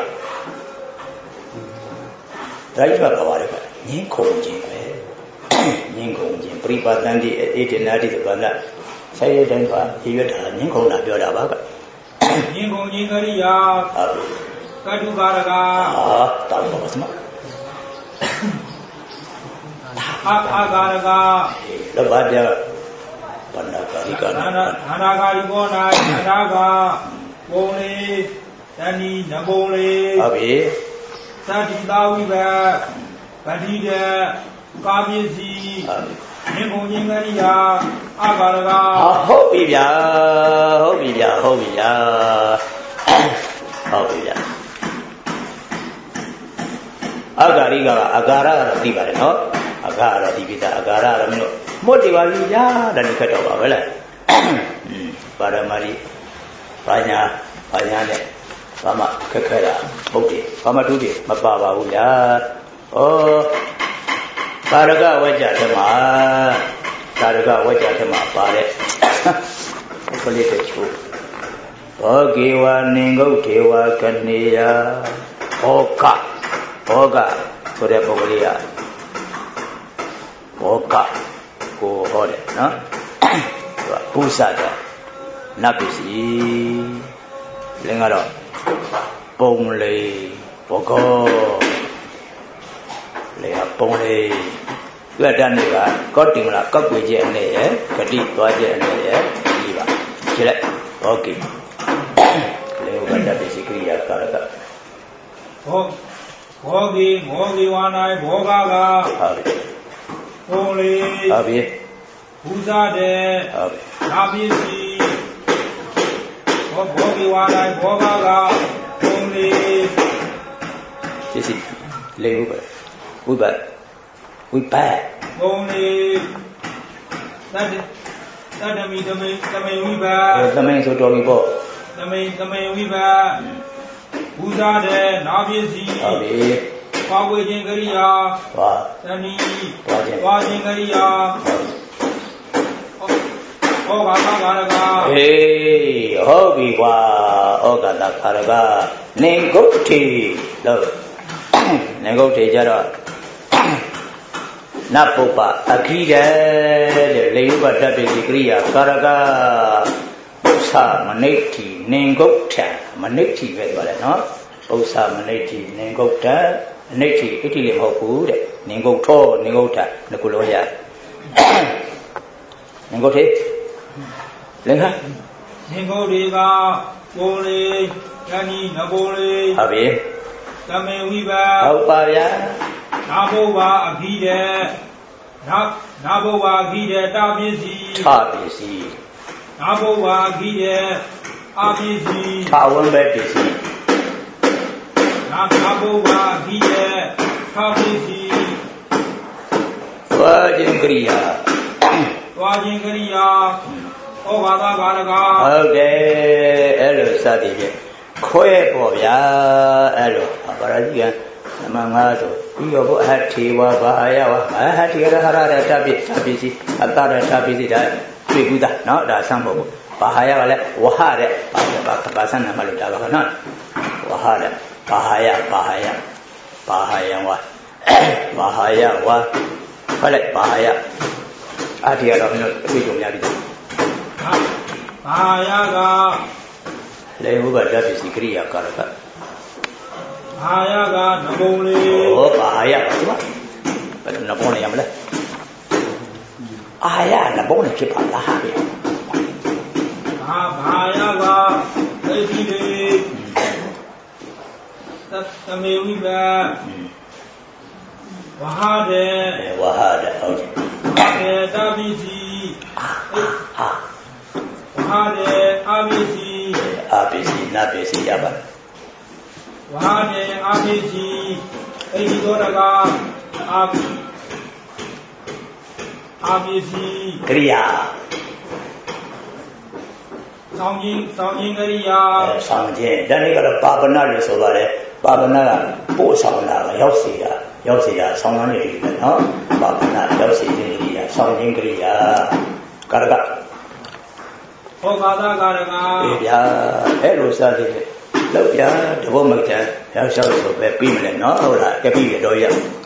Speaker 1: ဒါကြီးပါပါလေငင်းခုံခြင်းပဲငင်းခုံခြင်းပရိပါတန်တိအေတနာတိဆိုတာကဆက်ရတဲ့ကရရွတ်တာငင်းခုံတာပြောတာပါက
Speaker 2: ငင်းခုံခြင်းကရိယာ
Speaker 1: ဟုတ်ပြီ
Speaker 2: ကတုကာရက
Speaker 1: အာတောင်းပါစမ
Speaker 2: အာအာကာရက
Speaker 1: လောဘပြပန္နကာရိက
Speaker 2: နာနာကာရိကောနာနာကပုံလေးတဏီနပုံလေး
Speaker 1: ဟုတ်ပြီ
Speaker 2: သတိတာဝိဘဗတိတကာပစ္စည်းမြင်ကုန်ခြင်းကရိယာအာဂါရက
Speaker 1: ဟုတ်ပြီဗျာဟုတ်ပြီဗျာဟုတ်ပြီဗျာဟုတ်ပြီဗျာအာဂါရိကအဂါရကတော့သိပါတယ်နော်အဂါရတော့ဒီပိတာအဂါရကတော့မင်းတို့မွတ်တယ်ပါပြီဗျာဒါလည်းခက်တော့ပါပဲလေပါရမရီဘာညာဘာညာနဲ့ဘာမှခက်ခဲတာဟုတ်တယ်ဘာမှတူးတယ်မပါပါဘူးဗျာဩကာရကဝကြဓမ္မကာရကဝကြဓမ္မပါတဲ့ခလေးတဲ့ချိုးဘောဂေဝနင်္ဂုတ်ထေဝကနေယဘောကဘောကဆိုတဲ့ပုဂ္ဂလိကဘောကကိုဟောတယ်နော်သူကဘုဇာတဲ့နတ်ပစ္စည်းလင်းကတော့ပုံလေဘောကောလေပုံလေသူကတန်းကကောတင်လာကောက်ွေကျဲနဲ့ရဂတိသွားကျဲနဲ့ရဒီပါကြည့်လိုက်โอเคလေဘတ်တပစ္စည်းကရိယာကာရက
Speaker 2: ဘောဘောဂီဘောဂီဝါနိုင်ဘောဂက
Speaker 1: ဟုတ်ပြီ
Speaker 2: ပုံလေ
Speaker 1: ဟုတ်ပြီ
Speaker 2: ဘုဇာတဲ့
Speaker 1: ဟုတ်ပြီ
Speaker 2: နာပစ္စည်းဘောဘောဂီဝါနိုင်ဘောဂကပုံလေ
Speaker 1: ပစ္စည်းလေဘတ်ဝိဘတ်ဝိပတ်
Speaker 2: ပုံလေသတ္တသတ္တမိသမိသမိဝိဘတ်
Speaker 1: သမိဆိုတော်ပြီပေါ့
Speaker 2: သမိသမိဝိဘတ်ဘုဇာတဲ့နာပစ္စည်း
Speaker 1: ဟုတ်ပြီ
Speaker 2: ပါဝေခြင်းကရိယာ
Speaker 1: ပါ
Speaker 2: သဏီပါခြင်းကရိယာဩဃာတကာရက
Speaker 1: ဟေးဟုတ်ပြီကွာဩဃာတကာရကနေဂုတ်ထေလို့နေဂုတ်ထေကြတော့နပုပ္ပအခိတဲ့တဲ့လေယုပတ္တပိကရိယာကာရကပု္ပ္ပမနိဋ္ဌိနေဂုတ်ထမနိဋ္ဌိပဲပြောတယ်နော်ပု္ပ္ပမနိဋ္ဌိနေဂုတ်ထအနိဋ္ဌိအဋ္ဌိလည်းမဟုတ်ဘူးတဲ့နေဂုတ်ထောနေဂုတ်ထဒီကုလုံးရနေဂုတ်ထေလင်္ကာ
Speaker 2: နေဂုတ်တွေကကိုလေယန္ဒီနကိုလေ
Speaker 1: ဟုတ်ပြီ
Speaker 2: သမေဝိဘ
Speaker 1: ဟုတ်ပါဗျာ
Speaker 2: နာဘုဝါအခိတဲ့နာနာဘုဝါအခိတဲ့တာပစ္စည်း
Speaker 1: တာပစ္စည်း
Speaker 2: နာဘုဝါအခိတဲ့အာပစ္စည်း
Speaker 1: သာဝံပဲပစ္စည်း
Speaker 2: နာနာဘုဝါအခိတဲ့သာပစ္စည်း
Speaker 1: သွားခြင်းကရိယာ
Speaker 2: သွားခြင်းကရိယာဩဘာသာကာလက
Speaker 1: ဟုတ်တယ်အဲ့လိုစသည်ဖြင့်ခွဲပေါ့ဗျာအဲ့လိုဘာရကြီးကနမငါဆိုပြီးတော့ဘုအဟထေဝဘာယဝအဟထေရဟရရတပိသပိစီအတ္တရတပိစီဒါတွေ့ဘူးသားเนาะဒါဆံဖို့ဘာဟာယကလည်းဝဟတဲ့ဘာဘာဘာဆံနာမလို့ဒါပါခနော်ဝဟတဲ့ဘာဟာယဘာဟာယဘာဟာယဝဘာဟာယဝဖလိုက်ဘာဟာယအထေရတော့မင်းတို့အတွေ့အကြုံများပြီ
Speaker 2: ဘာဟာယက
Speaker 1: လေဘုဘတပိစီကရိယာကာရက
Speaker 2: ဘာယကနဘုံလေး
Speaker 1: ဟောဘာယပါဒီမှာဘယ်လိုနဘုံလေးရမလဲအာယနဘုံလေးဖြစ်ပါလားဟာ
Speaker 2: ဘာဘာယကသိတိလေးသတမေဝိဘဝဟာတဲ့
Speaker 1: ဝဟာတဲ့ဟုတ်
Speaker 2: တယ်တပိစီ
Speaker 1: ဟာ
Speaker 2: ဝဟာတဲ့အာပိစီ
Speaker 1: အာပိစီနပိစီရပါ
Speaker 2: ဝါဒေအာပိစီအိဒီသောရကအာအာပိစီ
Speaker 1: ကရိယာ
Speaker 2: ဆောင်းခြင်းဆောင်းခြင်းကရိယာ
Speaker 1: ဆောင်းခြင်းဒါလေးကတော့ပါပနလို့ဆိုပါတယ်ပါပနကပို့ဆောင်တာရောက်စီတာရောက်စီတာဆောင်းလာနေပြီနော်ပါပနရောက်စီခြင်းကရိယာဆောင်းခြင်းကရိယာကာရက
Speaker 2: ဟောကာသကာရက
Speaker 1: အေးဗျာအဲ့လိုစသည်ဖြင့်လောက်ပြတဘောမကြရောက်လျှောက်ဆိုပဲပြီးမလဲနော်ဟုတ်လားကြပြီတော့ရ